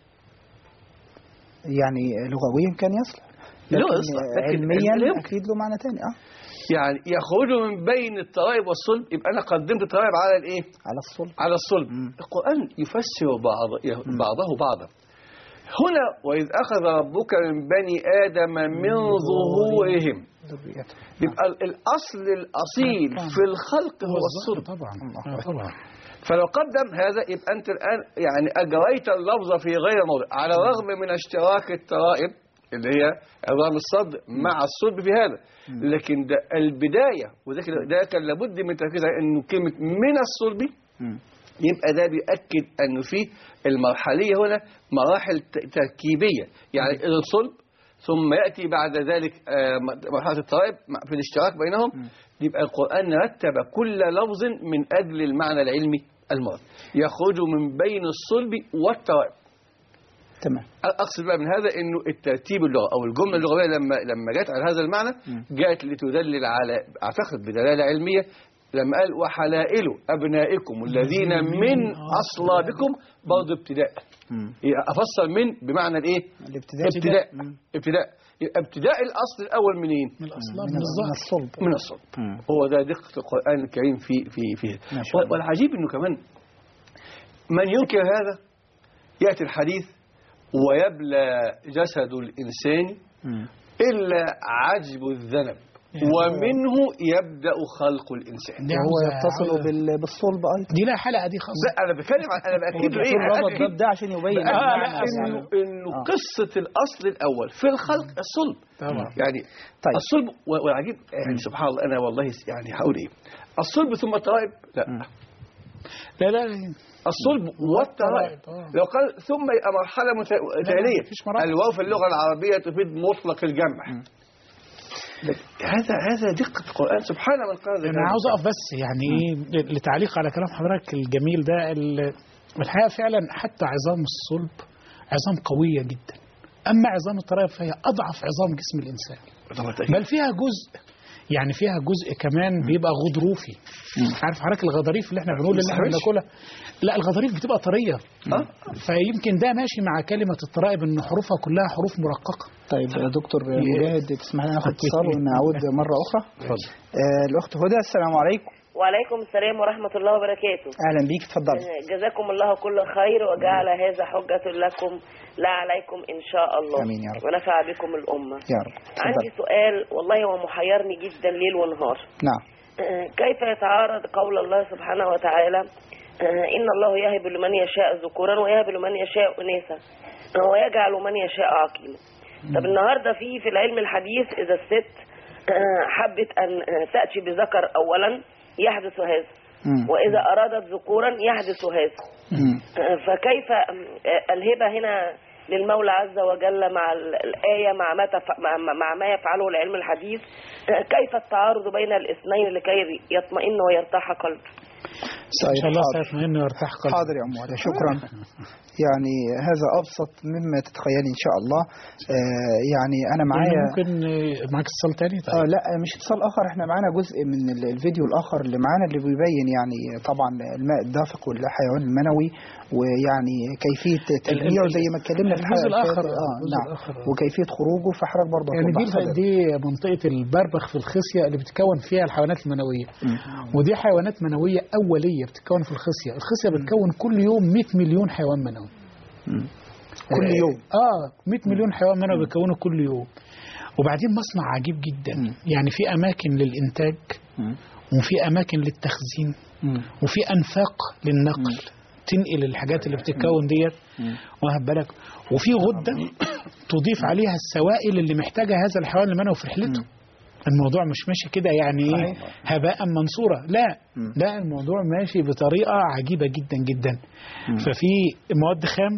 يعني لغويا كان يصلح لكن علميا اكيد له معنى ثاني. يعني يخرج من بين الترائب والصلب يبقى انا قدمت الترائب على الايه؟ على الصلب. القران يفسر بعضه بعضا. هنا وإذ أخذ ربك من بني آدم من ظهورهم يبقى الأصل الأصيل في الخلق هو الصلب طبعا. فلو قدم هذا يبقى أنت الآن يعني أجريت اللفظ في غير موضع على الرغم من اشتراك الترائب اللي هي عظام الصدر مع الصلب في هذا. لكن ده البداية وده كان لابد من تركيز على أنه كلمة من الصلب يبقى ده بيؤكد أنه في المرحلية هنا مراحل تركيبية يعني الصلب ثم يأتي بعد ذلك مرحلة الترائب في الاشتراك بينهم. يبقى القرآن رتب كل لفظ من أجل المعنى العلمي المراد يخرج من بين الصلب والترائب. تمام. أقصد بقى من هذا أنه الترتيب اللغة أو الجملة اللغوية لما جاءت على هذا المعنى جاءت لتدلل على أعتقد بدلالة علمية لما قال وحلائل أبنائكم الذين من أصلابكم برضه ابتداء. أفصل من بمعنى الإيه؟ ابتداء الأصل الأول منين؟ من الأصلاب من الصلب. هو ده دقة القرآن الكريم فيه. والعجيب أنه كمان من ينكر هذا يأتي الحديث ويبلى جسد الإنسان إلا عجب الذنب ومنه يبدأ خلق الإنسان. هو يتصل بالصلب أيضا. دي لها حلقة دي خاصة. أنا بتكلم أنا بأكد له إيه ده عشان يبين إنه قصة الأصل الأول في الخلق الصلب طبعا. يعني طيب. الصلب والعجيب يعني سبحان الله أنا والله يعني هقول إيه الصلب ثم الترائب لا الصلب والترائب لو قال ثم يبقى مرحلة تالية. الواو في اللغة العربية تفيد مطلق الجمع. هذا دقة القرآن سبحان من قال. أنا عاوز أقف بس يعني لتعليق على كلام حضرتك الجميل ده. الحقيقة فعلا حتى عظام الصلب عظام قوية جدا. أما عظام الترائب فهي أضعف عظام جسم الإنسان بل فيها فيها جزء كمان بيبقى غضروفي. عارف حضرتك الغضاريف اللي احنا بنقول اللي احنا بناكلها لا الغضاريف بتبقى طرية فيمكن ده ماشي مع كلمة الترائب ان حروفها كلها حروف مرققة. طيب يا دكتور مجاهد تسمح لنا ناخد اتصال ونعود مرة أخرى. الأخت هدى السلام عليكم. وعليكم السلام ورحمة الله وبركاته. أهلا بيك اتفضل. جزاكم الله كل خير وجعل هذا حجة لكم لا عليكم إن شاء الله. آمين يا رب. ونفع بكم الأمة يا رب. عندي سؤال والله هو محيرني جدا ليل ونهار. نعم. كيف يتعارض قول الله سبحانه وتعالى إن الله يهب لمن يشاء ذكورا ويهب لمن يشاء إناثا ويجعل من يشاء عقيما. طب النهارده في العلم الحديث إذا الست حبت أن تأتي بذكر أولا يحدث هذا وإذا أرادت ذكورا يحدث هذا. فكيف الهبة هنا للمولى عز وجل مع الآية مع ما يفعله العلم الحديث كيف التعارض بين الاثنين لكي يطمئن ويرتاح قلبه؟ إن شاء الله سيطمئن ويرتاح قلبه. حاضر يا أم هدى شكرا. يعني هذا أبسط مما تتخيلي إن شاء الله. يعني أنا معايا ممكن معاك اتصال تاني طيب. لا مش اتصال آخر. احنا معانا جزء من الفيديو الآخر اللي معانا اللي بيبين يعني طبعا الماء الدافق والحيوان المنوي ويعني كيفية تجميعه زي ما اتكلمنا في الحلقة الآخر. نعم. وكيفية خروجه فحضرتك برضه يعني دي منطقة البربخ في الخصية اللي بتتكون فيها الحيوانات المنوية. ودي حيوانات منوية أولية بتتكون في الخصية. الخصية بتكون كل يوم 100 مليون حيوان منوي. كل يوم 100 مليون حيوان منوي بيكونوا كل يوم. وبعدين مصنع عجيب جدا، يعني في أماكن للإنتاج وفي أماكن للتخزين وفي أنفاق للنقل تنقل الحاجات اللي بتتكون ديت، واخد بالك، وفي غدة تضيف عليها السوائل اللي محتاجها هذا الحيوان المنوي في رحلته. الموضوع مش ماشي كده يعني هباء منصورة، لا الموضوع ماشي بطريقة عجيبة جدا جدا. ففي مواد خام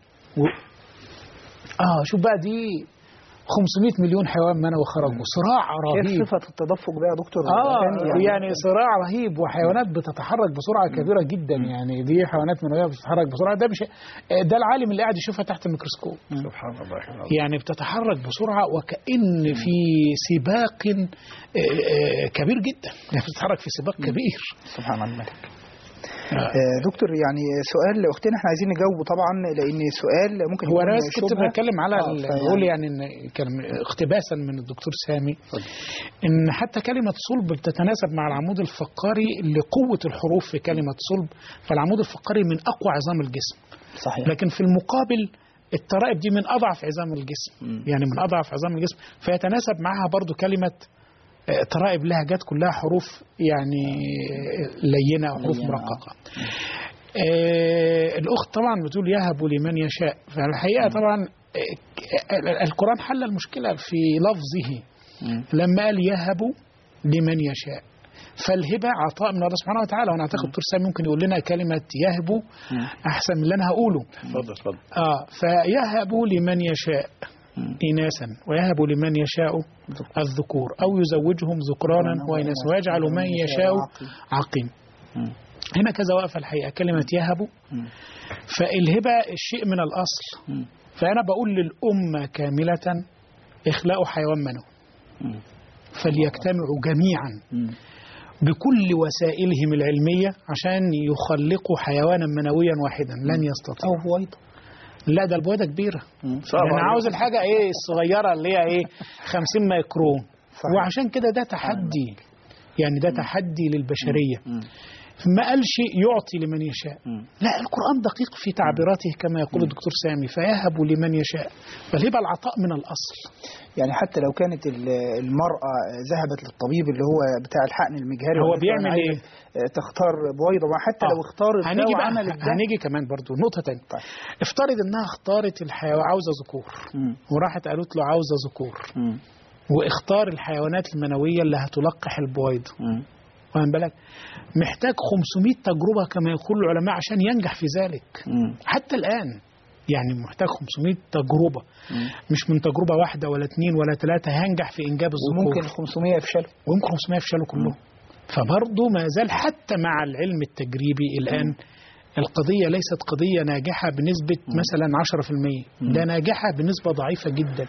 شوف بقى دي 500 مليون حيوان منوي خرجوا، صراع رهيب. كيف صفة التدفق بقى يا دكتور؟ يعني صراع رهيب، وحيوانات بتتحرك بسرعة كبيرة جدا. يعني دي حيوانات منوية بتتحرك بسرعة، ده العالم اللي قاعد يشوفها تحت الميكروسكوب. سبحان الله. يعني بتتحرك بسرعة وكأن في سباق كبير جدا، يعني بتتحرك في سباق كبير. سبحان الملك. دكتور يعني سؤال اختنا احنا عايزين نجاوبه طبعا، لان سؤال ممكن هو انا كنت بتكلم على بقول يعني ان اقتباسا من الدكتور سامي ان حتى كلمه صلب بتتناسب مع العمود الفقري لقوه الحروف في كلمه صلب، فالعمود الفقري من اقوى عظام الجسم. صحيح. لكن في المقابل الترائب دي من اضعف عظام الجسم، يعني من اضعف عظام الجسم، فيتناسب معها برضو كلمه ترائب لها جات كلها حروف يعني لينة وحروف مرققة. الأخت طبعا بتقول يهب لمن يشاء، فالحقيقة طبعا القرآن حل المشكلة في لفظه لما قال يهب لمن يشاء، فالهبة عطاء من الله سبحانه وتعالى. وانا اعتقد دكتور سامي ممكن يقول لنا كلمة يهب احسن من اللي انا هقوله. اتفضل. فيهب لمن يشاء إناثا ويهب لمن يشاء الذكور أو يزوجهم ذكرانا وإناثا ويجعل من يشاء عقيم. هنا كذا وقف الحقيقة كلمة يهب، فالهبة الشيء من الأصل. فأنا بقول للأمة كاملة إخلاء حيوان منوي، فليجتمعوا جميعا بكل وسائلهم العلمية عشان يخلقوا حيوانا منويا واحدا. لن يستطيعوا. أو بويضة. لا ده البويضة كبيرة، أنا عاوز الحاجة الصغيرة اللي هي 50 مايكرون. وعشان كده ده تحدي، يعني ده تحدي للبشرية. ما قالش يعطي لمن يشاء، لا القرآن دقيق في تعبيراته كما يقول الدكتور سامي، فيهب لمن يشاء، فالهبة العطاء من الأصل. يعني حتى لو كانت المرأة ذهبت للطبيب اللي هو بتاع الحقن المجهري، هو بيعمل ايه؟ تختار بويضة، وحتى لو اختارت هنيجي كمان برضو نقطة تانية. افترض انها اختارت الحيوان عاوزة ذكور، وراحت قالت له عاوزة ذكور، واختار الحيوانات المنوية اللي هتلقح البويضة. واخد بالك؟ محتاج 500 تجربة كما يقول العلماء عشان ينجح في ذلك. حتى الآن يعني محتاج 500 تجربة، مش من تجربة واحدة ولا 2 ولا 3 هينجح في إنجاب الذكور. وممكن 500 يفشلوا، وممكن 500 يفشلوا كلهم. فبرضه ما زال حتى مع العلم التجريبي الآن القضية ليست قضية ناجحة بنسبة مثلا 10%، ده ناجحة بنسبة ضعيفة جدا.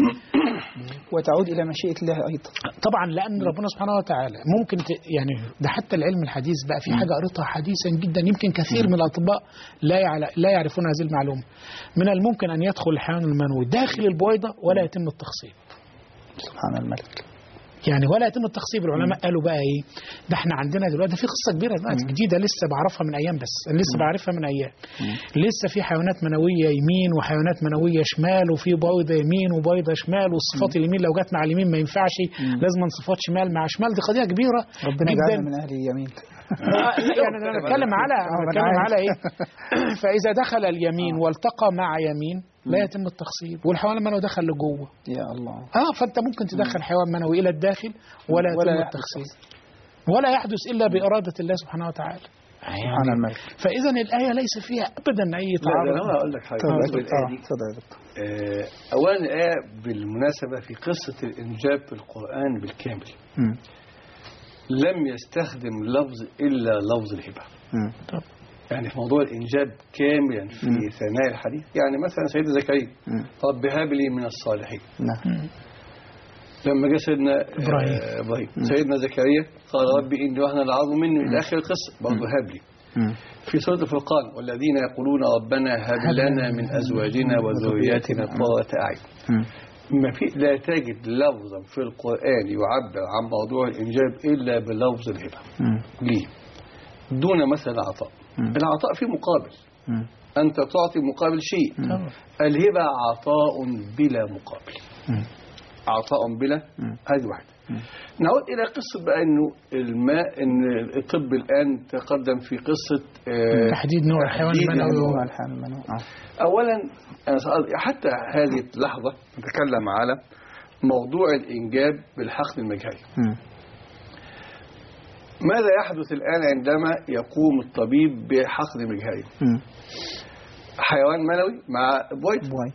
وتعود إلى مشيئة الله أيضا طبعا، لأن ربنا سبحانه وتعالى ممكن يعني ده حتى العلم الحديث بقى في حاجة قريتها حديثا جدا، يمكن كثير من الأطباء لا يعرفون هذه المعلومة. من الممكن أن يدخل الحيوان المنوي داخل البويضة ولا يتم التخصيب. سبحان الملك. يعني ولا يتم التخصيب. العلماء قالوا بقى ايه، ده احنا عندنا دلوقتي في قصه كبيره دلوقتي جديده لسه بعرفها من ايام، بس لسه بعرفها من ايام. لسه في حيوانات منويه يمين وحيوانات منويه شمال، وفي بويضه يمين وبويضه شمال، والصفات اليمين لو جت مع اليمين ما ينفعش، لازم صفات شمال مع شمال. دي قضيه كبيره ربنا يجعلنا من اهل اليمين. يعني انا بتكلم على ايه فاذا دخل اليمين والتقى مع يمين لا يتم التخصيب، والحيوان المنوي دخل لجوه. يا الله. فانت ممكن تدخل حيوان منوي الى الداخل ولا يتم التخصيب، ولا يحدث الا باراده الله سبحانه وتعالى. سبحان الملك. فاذا الايه ليس فيها ابدا اي تعارض. لا انا اقول لك حاجه. اولا الايه بالمناسبه في قصه الانجاب في القران بالكامل لم يستخدم لفظ الا لفظ الهبه. يعني في موضوع الإنجاب كاملا في ثناء الحديث، يعني مثلا سيدنا زكريا رب هب لي من الصالحين. لما جاء سيدنا إبراهيم سيدنا زكريا قال ربي إني وهن العظم مني إلى آخر القصة، برضه هب لي. في سورة الفرقان والذين يقولون ربنا هب لنا من أزواجنا وذرياتنا قرة أعين. ما في لا تجد لفظا في القرآن يعبر عن موضوع الإنجاب إلا بلفظ الهبة. ليه؟ دون مثل العطاء. العطاء فيه مقابل، أنت تعطي مقابل شيء. الهبة عطاء بلا مقابل. عطاء بلا. هذه واحدة. نعود إلى قصة بقى إنه الماء، إن الطب الآن تقدم في قصة تحديد نوع الحيوان المنوي. أولا حتى هذه اللحظة نتكلم على موضوع الإنجاب بالحقن المجهري. ماذا يحدث الآن عندما يقوم الطبيب بحقن مجهري؟ حيوان منوي مع بويضة.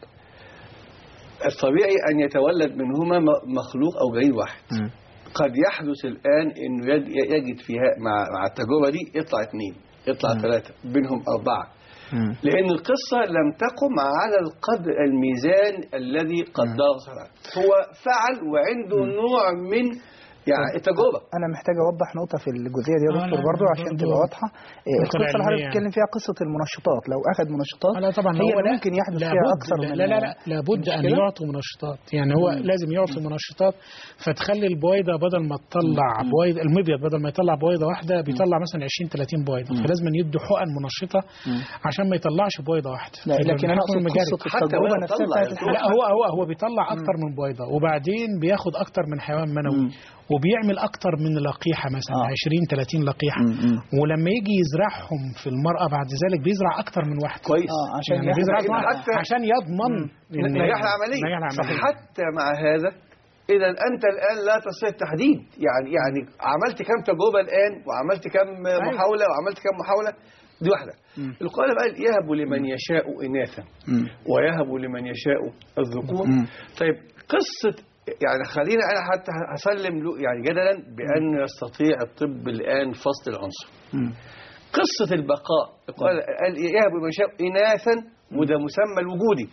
الطبيعي أن يتولد منهما مخلوق أو جنين واحد. قد يحدث الآن أنه يجد فيها مع التجربة دي يطلع 2 يطلع 3 بينهم 4، لأن القصة لم تقم على القدر الميزان الذي قدره صنع. هو فعل وعنده نوع من يعني التجربة. أنا محتاج أوضح نقطة في الجزئية دي يا دكتور برضو عشان تبقى واضحة. القصة اللي حضرتك بتتكلم فيها قصة المنشطات، لو أخذ منشطات طبعا هي ممكن يحدث فيها أكثر من لا لابد أن يعطوا منشطات. يعني هو لازم يعطوا منشطات فتخلي البويضة بدل ما تطلع بويضة، المبيض بدل ما يطلع بويضة واحدة بيطلع مثلا 20-30 بويضة، فلازم يدوا حقن منشطة عشان ما يطلعش بويضة واحدة. لكن أنا أقصد قصة التجربة نفسها. لا هو بيطلع أكثر من بويضة، وبعدين بياخد أكثر من حيوان منوي وبيعمل أكتر من لقيحة مثلا 20-30 لقيحة، ولما يجي يزرعهم في المرأة بعد ذلك بيزرع أكتر من واحد. كويس. عشان يعني بيزرع عشان يضمن نجاح العملية. حتى مع هذا إذا أنت الآن لا تستطيع التحديد. يعني عملت كم تجربة الآن وعملت كم محاولة وعملت كم محاولة. دي واحدة. القرآن قال يهب لمن يشاء إناثا ويهب لمن يشاء الذكور. طيب قصة يعني خلينا أنا حتى هسلم له يعني جدلا بأن يستطيع الطب الآن فصل العنصر. قصة البقاء قال يهب لمن يشاء إناثا وده مسمى الوجودي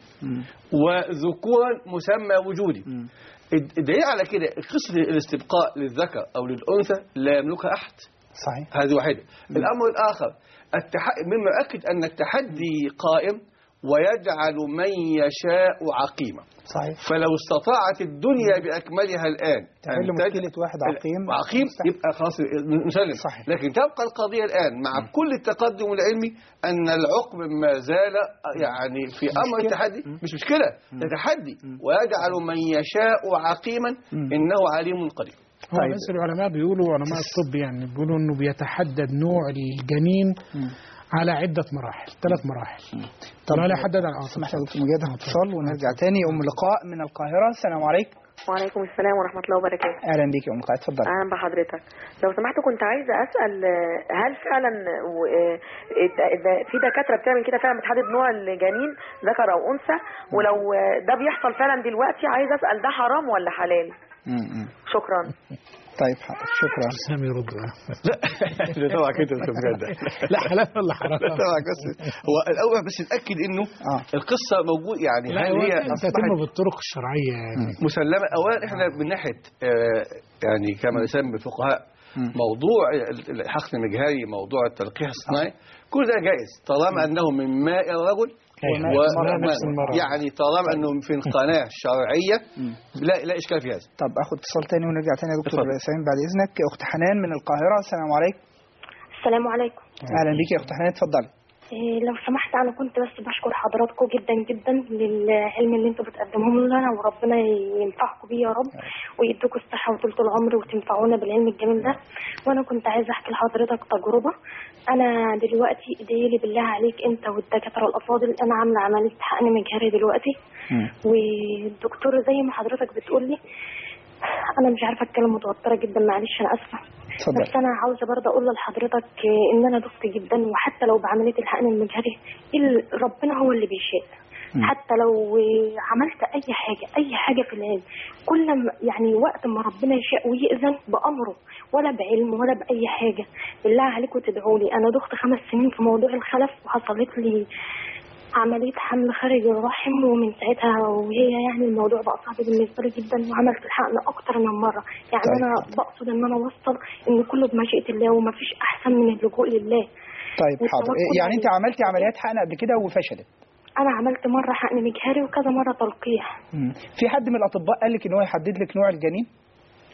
وذكورا مسمى وجودي. الدليل على كده قصة الاستبقاء للذكر أو للأنثى لا يملكها أحد. صحيح. هذه واحدة. الأمر الآخر مما يؤكد أن التحدي قائم ويجعل من يشاء عقيما. صحيح. فلو استطاعت الدنيا بأكملها الآن تحل مشكلة واحد عقيم يبقى خلاص نسلم. صحيح. لكن تبقى القضية الآن مع كل التقدم العلمي أن العقم ما زال يعني في أمر التحدي مش مشكلة، ده تحدي ويجعل من يشاء عقيما إنه عليم قدير. هو بس العلماء بيقولوا، علماء الطب يعني بيقولوا إنه بيتحدد نوع الجنين على عدة مراحل، 3 مراحل. طب لا يحدد عن اسمح لي دكتور مجاهد اتصال ونرجع تاني. لقاء من القاهرة. السلام عليكم. وعليكم السلام ورحمة الله وبركاته. أهلا بيك يا لقاء، اتفضل. أهلا بحضرتك. لو سمحت كنت عايزة أسأل هل فعلا في دكاترة بتعمل كده فعلا بتحدد نوع الجنين ذكر أو أنثى؟ ولو ده بيحصل فعلا دلوقتي عايزة أسأل ده حرام ولا حلال؟ شكرا. طيب حاضر، شكرا. سامي يرد. لا طبعا كده بجد. لا حلال ولا حرام؟ طبعا بس هو الاول بس نتاكد انه القصه موجود يعني هل هي تتم بالطرق الشرعيه يعني مسلمه. اولا احنا من ناحيه يعني كما يسمى الفقهاء موضوع الحقن المجهري، موضوع التلقيح الصناعي، كل ده جائز طالما انه من ماء الرجل يعني طالما انه في القناه الشرعيه لا اشكال في هذا. طب اخد اتصال تاني ونرجع تاني يا دكتور سامي بعد اذنك. اخت حنان من القاهره. السلام عليكم. السلام عليكم. اهلا بيك يا اخت حنان، اتفضلي. لو سمحت انا كنت بس بشكر حضراتكم جدا جدا للعلم اللي انتم بتقدموه لنا، وربنا ينفعكم بيه يا رب ويدوكم الصحه وطولة العمر وتنفعونا بالعلم الجميل ده. وانا كنت عايزه احكي لحضرتك تجربه. انا دلوقتي ادعيلي بالله عليك انت والدكاتره الافاضل، انا عامله عمليه حقن مجهري دلوقتي والدكتور زي ما حضرتك بتقول لي انا مش عارفه اتكلم، متوتره جدا معلش انا اسفه. بس انا عاوزه برضه اقول لحضرتك ان انا دخت جدا، وحتى لو بعمليه الحقن المجهري ربنا هو اللي بيشاء. حتى لو عملت اي حاجه في العلم، كل ما يعني وقت ما ربنا يشاء ويأذن بامره، ولا بعلم ولا باي حاجه. بالله عليكم تدعوا لي. انا دخت 5 سنين في موضوع الخلف، وحصلت لي عمليه حمل خارج الرحم، ومن ساعتها وهي يعني الموضوع بقى صعب بالنسبه لي جدا، وعملت الحقن اكتر من مره. يعني طيب. انا بقصد ان انا اوصل ان كله بمشيئه الله، ومفيش احسن من اللجوء لله. طيب حاضر. يعني انت عملتي عمليات حقن قبل كده وفشلت؟ انا عملت مره حقن مجهري وكذا مره تلقيح. في حد من الاطباء قال لك ان هو يحدد لك نوع الجنين؟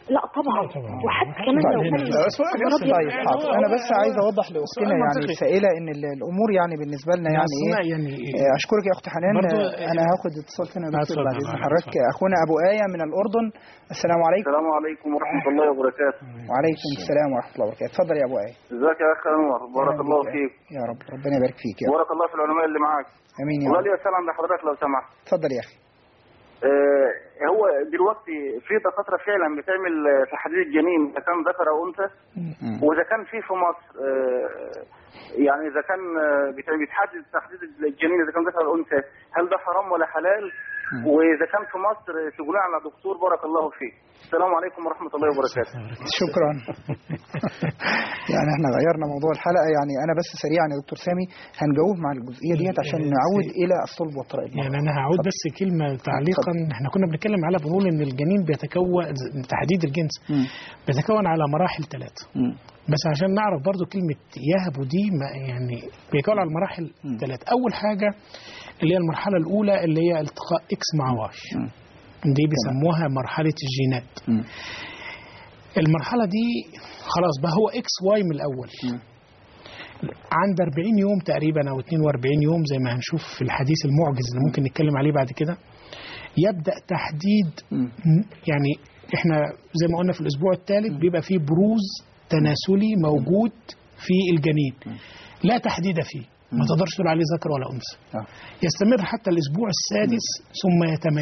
لا طبعا. وحتى كمان لو طيب حاضر. انا بس عايز اوضح لاختنا يعني السائله ان الامور يعني بالنسبه لنا يعني ايه. اشكرك يا اخت حنان. انا هاخد اتصال ثاني يا دكتور بعد اذن حضرتك. اخونا ابو ايه من الاردن. السلام عليكم. السلام عليكم ورحمه الله وبركاته. وعليكم السلام ورحمه الله وبركاته. اتفضل يا ابو ايه. ازيك يا اخ انور؟ بارك الله فيك. يا رب ربنا يبارك فيك يا رب. بارك الله في العلماء اللي معاك. امين يا رب. والله لي سلام لحضرتك لو سمحت. اتفضل يا اخي. هو دلوقتي في دكاتره فعلا بتعمل تحديد الجنين اذا كان ذكر او انثى، واذا كان في مصر يعني اذا كان بيتحدد تحديد الجنين اذا كان ذكر او انثى، هل ده حرام ولا حلال؟ واذا كان في مصر تقولوا على دكتور بارك الله فيك. السلام عليكم ورحمه الله وبركاته. شكرا. يعني احنا غيرنا موضوع الحلقه. يعني انا بس سريعا يا دكتور سامي هنجاوب مع الجزئيه ديت عشان نعود الى الصلب والطرائق. يعني انا هعود بس كلمه تعليقا. احنا كنا بنتكلم على بنقول ان الجنين بيتكون تحديد الجنس بيتكون على مراحل 3. بس عشان نعرف برضو كلمه يهب دي يعني بيتكون على مراحل 3. اول حاجه اللي هي المرحله الاولى اللي هي التقاء اكس مع واي، دي بيسموها مرحله الجينات. المرحله دي خلاص بقى هو اكس واي من الاول. عند 40 يوم تقريبا او 42 يوم زي ما هنشوف في الحديث المعجز اللي ممكن نتكلم عليه بعد كده، يبدا تحديد. يعني احنا زي ما قلنا في الاسبوع الثالث بيبقى فيه بروز تناسلي موجود في الجنين لا تحديد فيه، ما تقدرش تقول عليه ذكر ولا انثى. يستمر حتى الاسبوع السادس ثم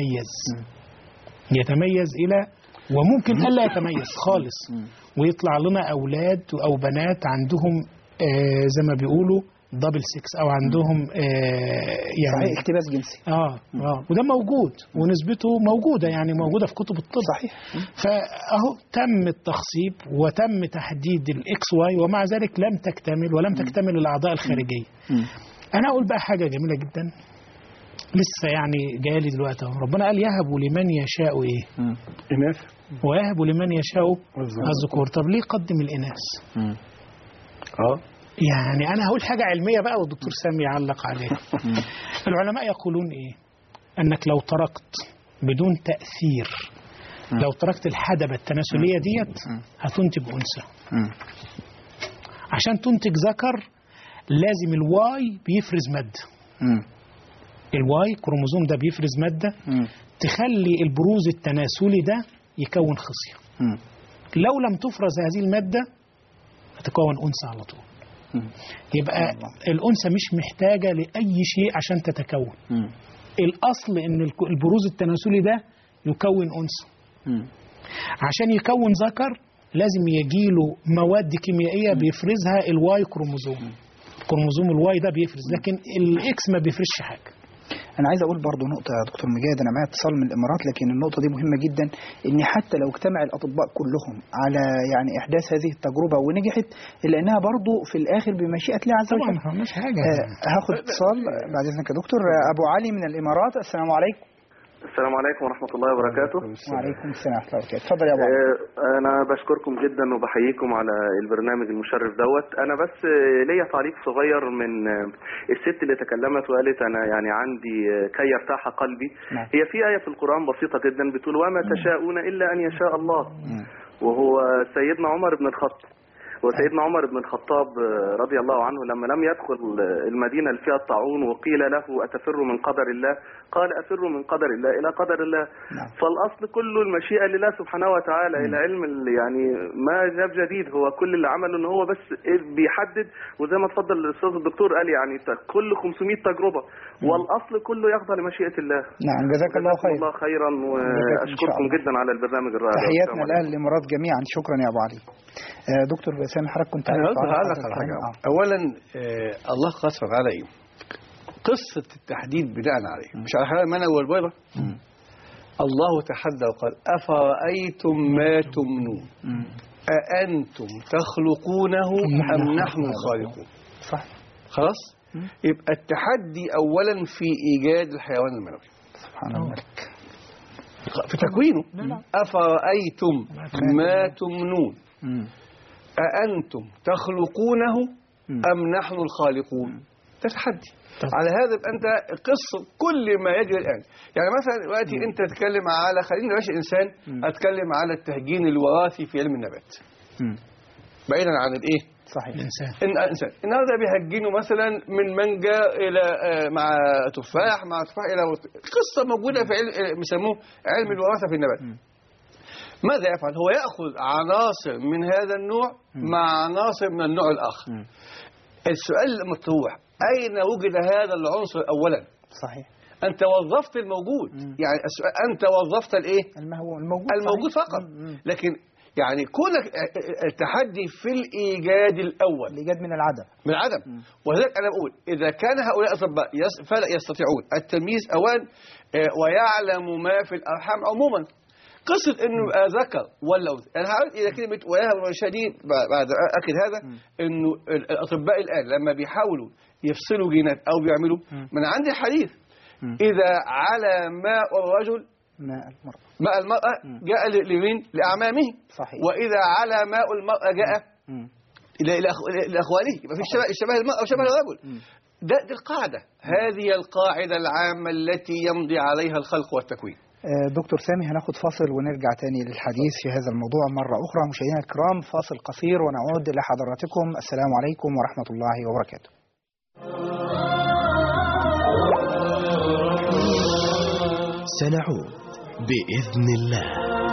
يتميز الى وممكن الا يتميز خالص ويطلع لنا اولاد او بنات عندهم زي ما بيقولوا دبل سكس او عندهم يعني احتباس جنسي. وده موجود ونسبته موجوده، يعني موجوده في كتب الطب. صحيح. فاهو تم التخصيب وتم تحديد الاكس واي، ومع ذلك لم تكتمل ولم تكتمل الاعضاء الخارجيه. انا اقول بقى حاجه جميله جدا لسه يعني جايه دلوقتي اهو. ربنا قال يهب لمن يشاء ايه؟ اناث، ويهب لمن يشاء الذكور. طب ليه قدم الاناث؟ يعني أنا هقول حاجة علمية بقى والدكتور سامي يعلق عليها. العلماء يقولون إيه؟ أنك لو تركت بدون تأثير، لو تركت الحدبة التناسلية ديت هتنتج أنثى. عشان تنتج ذكر لازم الواي بيفرز مادة. الواي كروموزوم ده بيفرز مادة تخلي البروز التناسلي ده يكون خصية. لو لم تفرز هذه المادة هتكون أنثى على طول. يبقى الأنثى مش محتاجة لأي شيء عشان تتكون. الأصل إن البروز التناسلي ده يكون أنثى. عشان يكون ذكر لازم يجيله مواد كيميائية بيفرزها الواي كروموزوم الواي ده بيفرز، لكن الإكس ما بيفرزش حاجة. أنا عايز أقول برضو نقطة يا دكتور مجاهد. أنا معايا اتصال من الإمارات، لكن النقطة دي مهمة جدا، إن حتى لو اجتمع الأطباء كلهم على يعني إحداث هذه التجربة ونجحت، إلا أنها برضو في الآخر بمشيئة الله عز وجل. طبعا مش حاجة. هاخد اتصال بعد إذنك يا دكتور. أبو علي من الإمارات. السلام عليكم. السلام عليكم ورحمة الله وبركاته. وعليكم السلام ورحمة الله وبركاته. اتفضل يا أبو علي. أنا بشكركم جدا وبحييكم على البرنامج المشرف دوت. أنا بس ليا تعليق صغير من الست اللي تكلمت وقالت أنا يعني عندي كي يرتاح قلبي. هي في آية في القرآن بسيطة جدا بتقول وما تشاءون إلا أن يشاء الله، وهو سيدنا عمر بن الخطاب. وسيدنا عمر بن الخطاب رضي الله عنه لما لم يدخل المدينة اللي فيها الطاعون وقيل له أتفر من قدر الله، قال أفر من قدر الله إلى قدر الله. فالأصل كله المشيئة لله سبحانه وتعالى. العلم يعني ما جاب جديد، هو كل اللي عمله إن هو بس بيحدد، وزي ما اتفضل الأستاذ الدكتور قال يعني كل 500 تجربة، والأصل كله يخضع لمشيئة الله. نعم جزاك الله خير. الله خيرا، وأشكركم جدا على البرنامج الرائع. تحياتنا لأهل الإمارات جميعا. شكرا يا أبو علي. دكتور سامي حضرتك كنت عايز أعلق على حاجة. أولا الله قسم على إيه؟ قصة التحديد بناء عليه مش على حلال المنى والبيضة. الله تحدى وقال أفرأيتم ما تمنون أأنتم تخلقونه أم نحن الخالقون. صح. خلاص. يبقى التحدي أولا في إيجاد الحيوان المنوي سبحان الله في تكوينه. أفرأيتم ما تمنون أأنتم تخلقونه أم نحن الخالقون. ده تحدي. على هذا يبقى أنت قصة كل ما يجري الآن. يعني مثلا دلوقتي أنت تتكلم على، خلينا ماشي إنسان، أتكلم على التهجين الوراثي في علم النبات بعيدا عن الإيه؟ صحيح. الإنسان النهارده بيهجنوا مثلا من مانجا إلى مع تفاح، مع تفاح إلى قصة موجودة في علم بيسموه علم الوراثة في النبات. ماذا يفعل؟ هو يأخذ عناصر من هذا النوع مع عناصر من النوع الآخر. السؤال المطروح أين وجد هذا العنصر أولا؟ صحيح. أنت وظفت الموجود. يعني أنت وظفت الإيه؟ الموجود فقط. لكن يعني كونك التحدي في الإيجاد الأول، الإيجاد من العدم. من العدم. ولذلك أنا بقول إذا كان هؤلاء الأطباء فلا يستطيعون التمييز أولا ويعلم ما في الأرحام عموما، قصة إنه يبقى ذكر ولا أنثى. أنا هعرف إذا كلمة ويهب شديد بعد أكد هذا إنه الأطباء الآن لما بيحاولوا يفصلوا جينات أو بيعملوا من عندي حديث إذا على ماء الرجل ماء المرأة جاء لمين؟ لأعمامه. صحيح. وإذا على ماء المرأة جاء لأخوانه. يبقى في شبه المرأة وشبه الرجل. دي القاعدة. هذه القاعدة العامة التي يمضي عليها الخلق والتكوين. دكتور سامي، هناخد فاصل ونرجع تاني للحديث في هذا الموضوع مرة أخرى. مشاهدينا الكرام، فاصل قصير ونعود لحضراتكم. السلام عليكم ورحمة الله وبركاته. سنعود بإذن الله.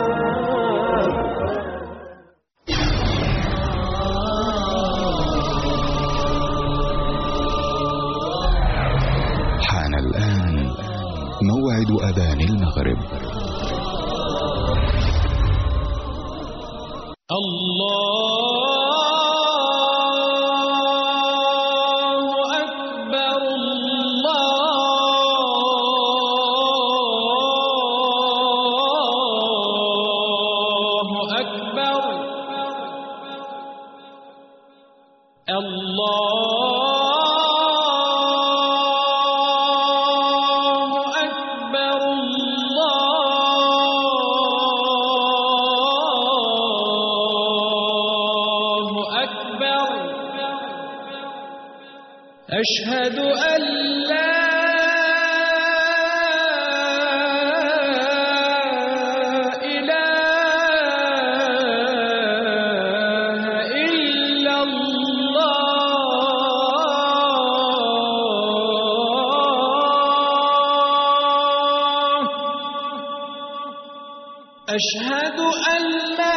حان الآن موعد أذان المغرب. أشهد أن لا إله إلا الله. أشهد أن لا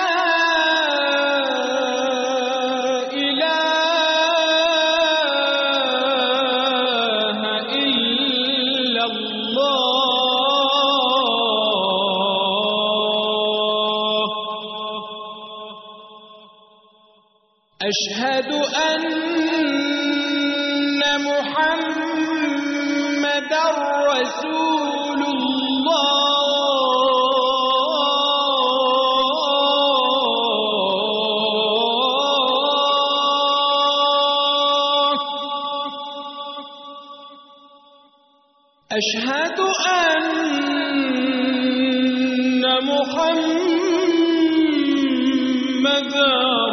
أشهد أن محمدًا رسول الله. أشهد أن محمدًا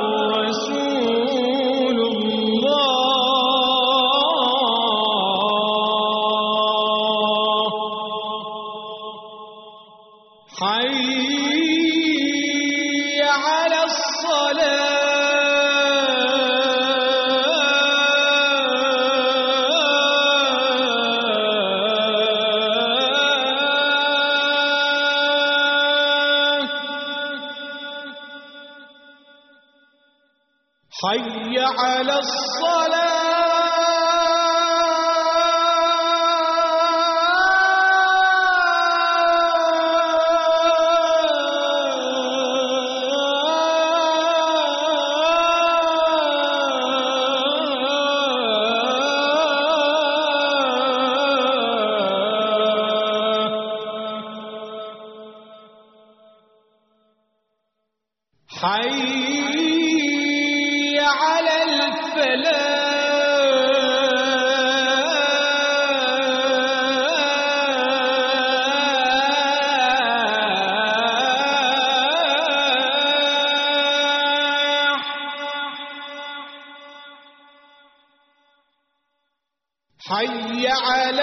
حي على الصلاة. حي على حي على الفلاح. حي على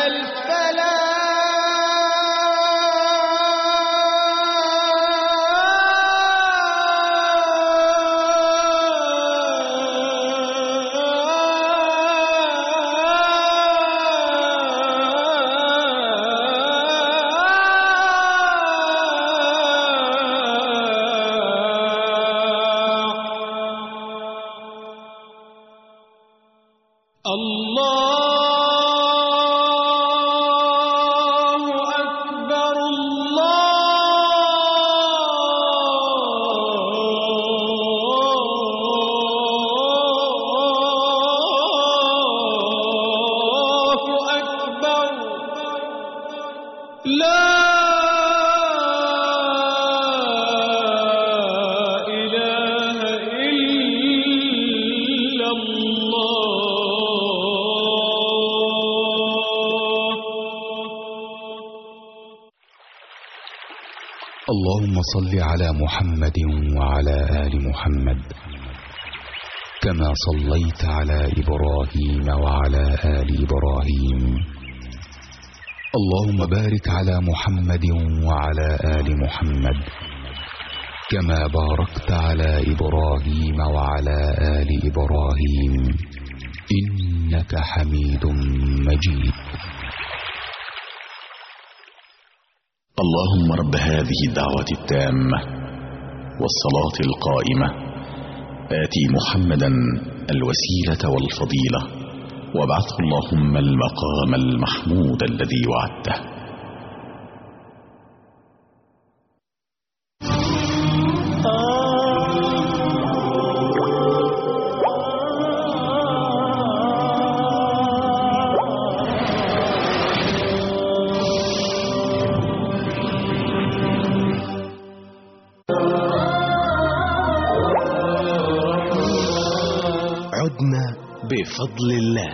اللهم صل على محمد وعلى آل محمد كما صليت على إبراهيم وعلى آل إبراهيم. اللهم بارك على محمد وعلى آل محمد كما باركت على إبراهيم وعلى آل إبراهيم إنك حميد مجيد. اللهم رب هذه الدعوة التامة والصلاة القائمة آتي محمدا الوسيلة والفضيلة وابعثه اللهم المقام المحمود الذي وعدته. بفضل الله.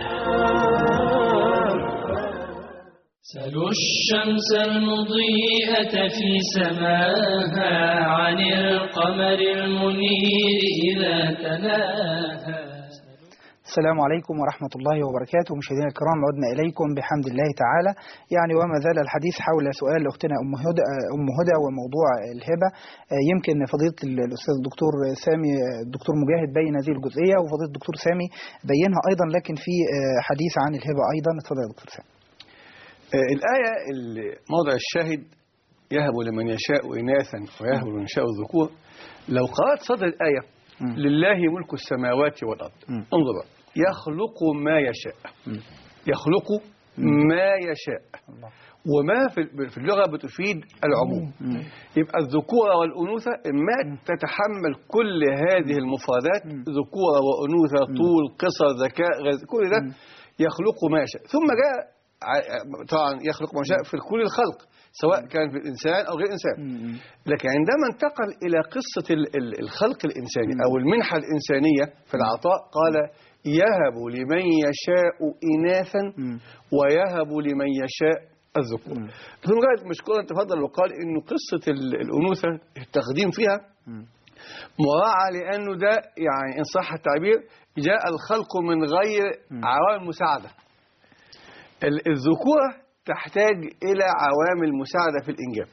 سلوا الشمس المضيئة في سماها عن القمر المنير إذا تلاها. السلام عليكم ورحمة الله وبركاته. مشاهدينا الكرام، عدنا إليكم بحمد الله تعالى. وما زال الحديث حول سؤال أختنا أم هدى وموضوع الهبة. يمكن فضيلة الأستاذ الدكتور سامي الدكتور مجاهد بين هذه الجزئية، وفضيلة الدكتور سامي بينها أيضا، لكن في حديث عن الهبة أيضا. اتفضل يا دكتور سامي. الآية موضع الشاهد يهب لمن يشاء إناثا ويهب لمن يشاء الذكور. لو قرأت صدر الآية لله ملك السماوات والأرض، انظر يخلق ما يشاء، يخلق ما يشاء، وما في اللغة بتفيد العموم. يبقى الذكورة والأنوثة ما تتحمل كل هذه المفردات، ذكورة وأنوثة، طول، قصر، ذكاء، كل ده يخلق ما يشاء. ثم جاء طبعا يخلق ما يشاء في كل الخلق، سواء كان في الإنسان أو غير إنسان. لكن عندما انتقل إلى قصة الخلق الإنساني أو المنحة الإنسانية في العطاء، قال يهب لمن يشاء إناثا ويهب لمن يشاء الذكور. ثم مشكورا تفضل وقال إنه قصة الأنوثة التقديم فيها مراعى، لأنه ده يعني إن صح التعبير جاء الخلق من غير عوامل مساعدة. الذكورة تحتاج إلى عوامل مساعدة في الإنجاب.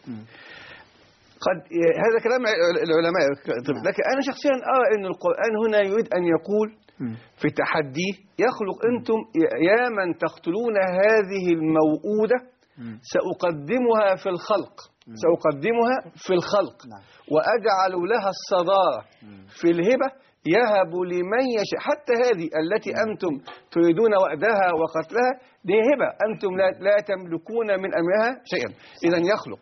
قد هذا كلام العلماء، لكن أنا شخصيا أرى أن القرآن هنا يريد أن يقول في تحديه يخلق أنتم يا من تقتلون هذه الموؤودة سأقدمها في الخلق، سأقدمها في الخلق وأجعل لها الصدارة في الهبة يهب لمن يشاء. حتى هذه التي أنتم تريدون وأدها وقتلها دي هبة، أنتم لا تملكون من أمرها شيئا. إذن يخلق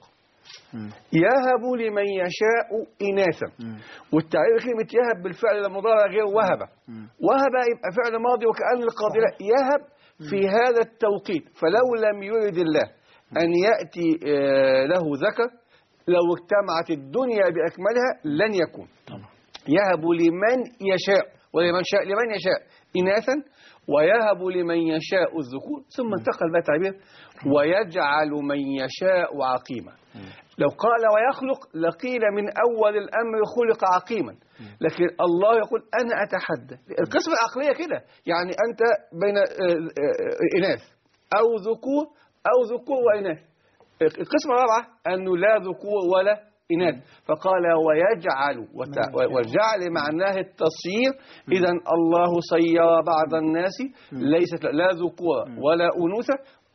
يهب لمن يشاء إناثا. والتعبير كلمة يهب بالفعل المضارع غير وهب. وهب يبقى فعل ماضي وكأن القاضي يهب في هذا التوقيت. فلو لم يرد الله أن يأتي له ذكر لو اجتمعت الدنيا بأكملها لن يكون. يهب لمن يشاء لمن يشاء إناثا ويهب لمن يشاء الذكور. ثم انتقل بقى تعبير ويجعل من يشاء عقيما. لو قال ويخلق لقيل من أول الأمر خلق عقيما، لكن الله يقول أنا أتحدى. القسمة العقلية كده، يعني أنت بين إناث أو ذكور أو ذكور وإناث. القسمة الرابعة أنه لا ذكور ولا إناث، فقال ويجعل، والجعل معناه التصيير. إذن الله صير بعض الناس ليست لا ذكور ولا أنوثة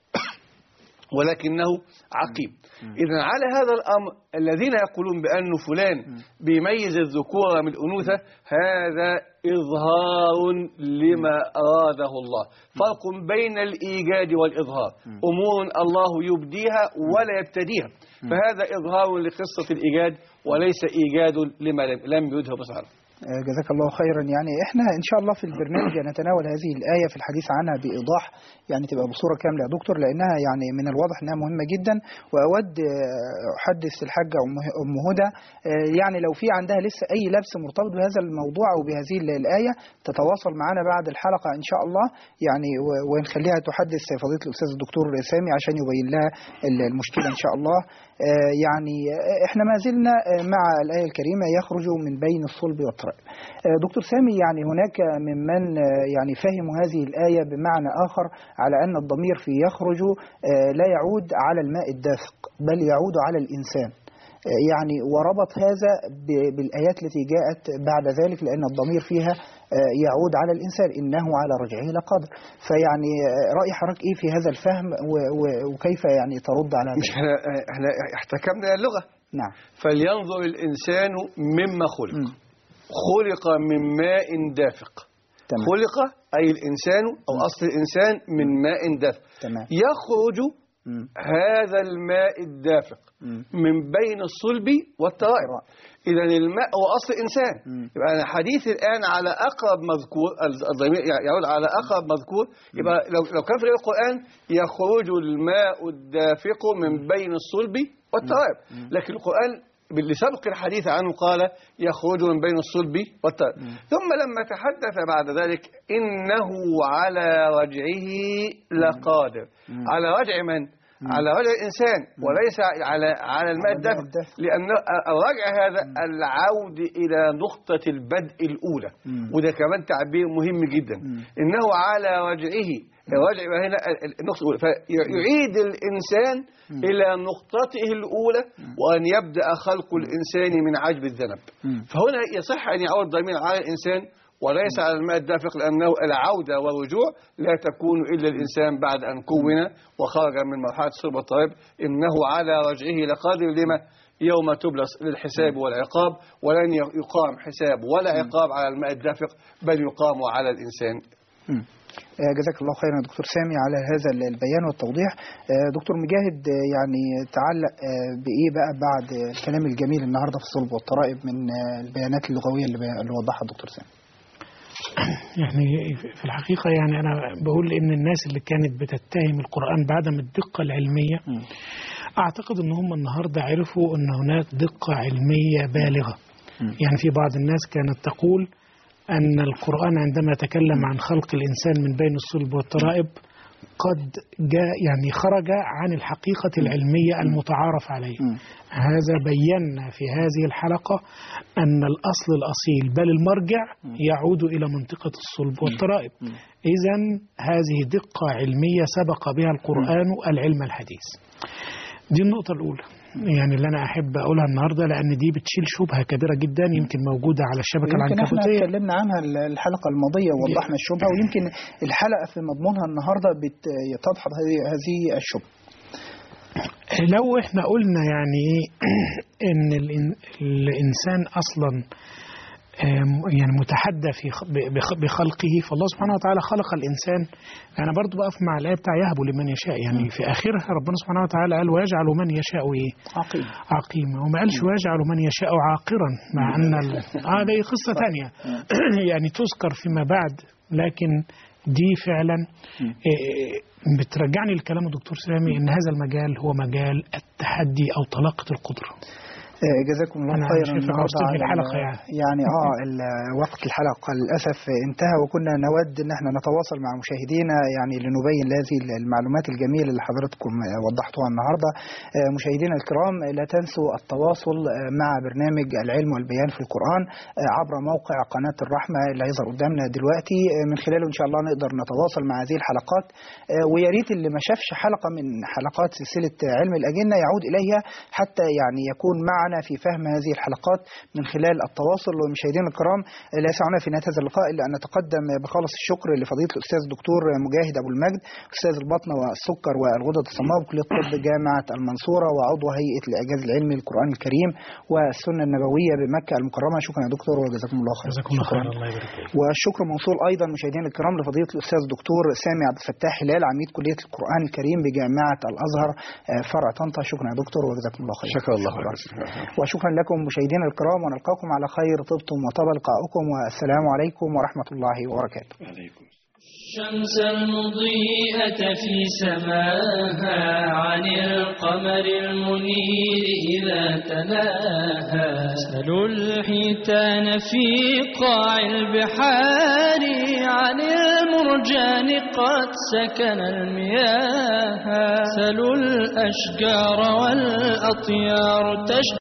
ولكنه عقيم. إذن على هذا الأمر الذين يقولون بأن فلان بيميز الذكور من الأنوثة، هذا إظهار لما أراده الله. فرق بين الإيجاد والإظهار، أمور الله يبديها ولا يبتديها، فهذا إظهار لقصة الإيجاد وليس إيجاد لما لم يبده بصره. جزاك الله خيرا. يعني احنا ان شاء الله في البرنامج نتناول هذه الآية في الحديث عنها بإيضاح، يعني تبقى بصورة كاملة يا دكتور، لأنها يعني من الواضح أنها مهمة جدا. وأود أحدث الحاجة أم هدى، يعني لو في عندها لسه أي لبس مرتبط بهذا الموضوع أو بهذه الآية تتواصل معنا بعد الحلقة إن شاء الله، يعني ونخليها تحدث فضيلة الأستاذ الدكتور سامي عشان يبين لها المشكلة إن شاء الله. يعني احنا ما زلنا مع الآية الكريمة يخرج من بين الصلب والترائب. دكتور سامي، يعني هناك ممن يعني فهموا هذه الآية بمعنى آخر، على أن الضمير في يخرج لا يعود على الماء الدافق بل يعود على الإنسان، يعني وربط هذا بالآيات التي جاءت بعد ذلك، لأن الضمير فيها يعود على الإنسان إنه على رجعه لقادر. فيعني رأي حضرتك إيه في هذا الفهم وكيف يعني ترد على هذا؟ مش احنا احتكمنا اللغة. نعم. فلينظر الإنسان مما خلق. خلق من ماء دافق. تمام. خلق أي الإنسان أو أصل الإنسان من ماء دافق. تمام. يخرج هذا الماء الدافق من بين الصلب والترائب. إذا الماء هو أصل الإنسان. يبقى أنا حديث الآن على أقرب مذكور، الضمير يعود على أقرب مذكور. يبقى لو كان في القرآن يخرج الماء الدافق من بين الصلب والترائب، لكن القرآن باللي سبق الحديث عنه قال يخرج من بين الصلب والترائب. ثم لما تحدث بعد ذلك إنه على رجعه لقادر. على رجع من؟ على رجع الإنسان وليس على الماء الدافق، لأن الرجع هذا العود إلى نقطة البدء الأولى، وده كمان تعبير مهم جدا. إنه على رجعه، الرجع هنا النقطة الأولى، فيعيد الإنسان إلى نقطته الأولى، وأن يبدأ خلق الإنسان من عجب الذنب. فهنا يصح أن يعود الضمير على الإنسان وليس على الماء الدافق، لأنه العودة والرجوع لا تكون إلا الإنسان بعد أن كون وخرج من مرحلة الصلب والترائب. إنه على رجعه لقادر، لما؟ يوم تبلى للحساب والعقاب، ولن يقام حساب ولا عقاب على الماء الدافق بل يقام على الإنسان. جزاك الله خيرا دكتور سامي على هذا البيان والتوضيح. دكتور مجاهد، يعني تعلق بإيه بقى بعد الكلام الجميل النهاردة في الصلب والترائب من البيانات اللغوية اللي وضحها الدكتور سامي؟ يعني في الحقيقة يعني أنا بقول إن الناس اللي كانت بتتهم القرآن بعدم الدقة العلمية، أعتقد إن هم النهاردة عرفوا إن هناك دقة علمية بالغة. يعني في بعض الناس كانت تقول أن القرآن عندما يتكلم عن خلق الإنسان من بين الصلب والترائب قد جاء يعني خرج عن الحقيقة العلمية المتعارف عليه. هذا بينا في هذه الحلقة أن الأصل الأصيل بل المرجع يعود إلى منطقة الصلب والترائب. إذن هذه دقة علمية سبق بها القرآن العلم الحديث. دي النقطة الأولى يعني اللي أنا أحب أقولها النهاردة، لأن دي بتشيل شبهة كبيرة جدا يمكن موجودة على الشبكة العنكبوتية. يمكن احنا اتكلمنا عنها الحلقة الماضية ووضحنا الشبهة، ويمكن الحلقة في مضمونها النهاردة بتدحض هذه الشبهة. لو احنا قلنا يعني إن الإنسان أصلا يعني متحدى بخلقه، فالله سبحانه وتعالى خلق الإنسان. أنا برضو بقف مع الآية بتاع يهب لمن يشاء، يعني في آخرها ربنا سبحانه وتعالى قال ويجعل من يشاء عقيما، وما قالش ويجعل من يشاء عاقرا، مع أن هذه قصة ثانية يعني تذكر فيما بعد، لكن دي فعلا بترجعني لكلام الدكتور سامي إن هذا المجال هو مجال التحدي أو طلاقة القدرة. جزاكم الله أنا خيرا. شايف النهارده في الحلقة يعني وقت الحلقة للأسف انتهى، وكنا نود ان احنا نتواصل مع مشاهدينا يعني لنبين هذه المعلومات الجميلة اللي حضراتكم وضحتوها النهارده. مشاهدينا الكرام، لا تنسوا التواصل مع برنامج العلم والبيان في القرآن عبر موقع قناة الرحمة اللي هيظهر قدامنا دلوقتي، من خلاله ان شاء الله نقدر نتواصل مع هذه الحلقات. ويا ريت اللي ما شافش حلقة من حلقات سلسلة علم الأجنة يعود إليها حتى يعني يكون معنا في فهم هذه الحلقات من خلال التواصل. ومشاهدينا الكرام، لا يسعنا في نهاية هذا اللقاء إلا أن نتقدم بخالص الشكر لفضيلة الأستاذ الدكتور مجاهد أبو المجد، أستاذ البطنة والسكر والغدد الصماء بكلية الطب جامعة المنصورة وعضو هيئة الإعجاز العلمي للقرآن الكريم والسنة النبوية بمكة المكرمة. شكرا يا دكتور وجزاكم الله خير. جزاكم الله خير. الله يبارك فيك. والشكر موصول أيضا مشاهدينا الكرام لفضيلة الأستاذ الدكتور سامي عبد الفتاح هلال، عميد كلية القرآن الكريم بجامعة الأزهر فرع طنطا. شكرا يا دكتور وجزاكم الله خير. شكرا الله خير. وشكرا لكم مشاهدينا الكرام، ونلقاكم على خير. طبتم وطاب لقاؤكم، والسلام عليكم ورحمة الله وبركاته. الشمس المضيئة في سماها عن القمر المنير إذا تلاها. سلوا الحيتان في قاع البحار عن المرجان قد سكن المياه. سلوا الأشجار والأطيار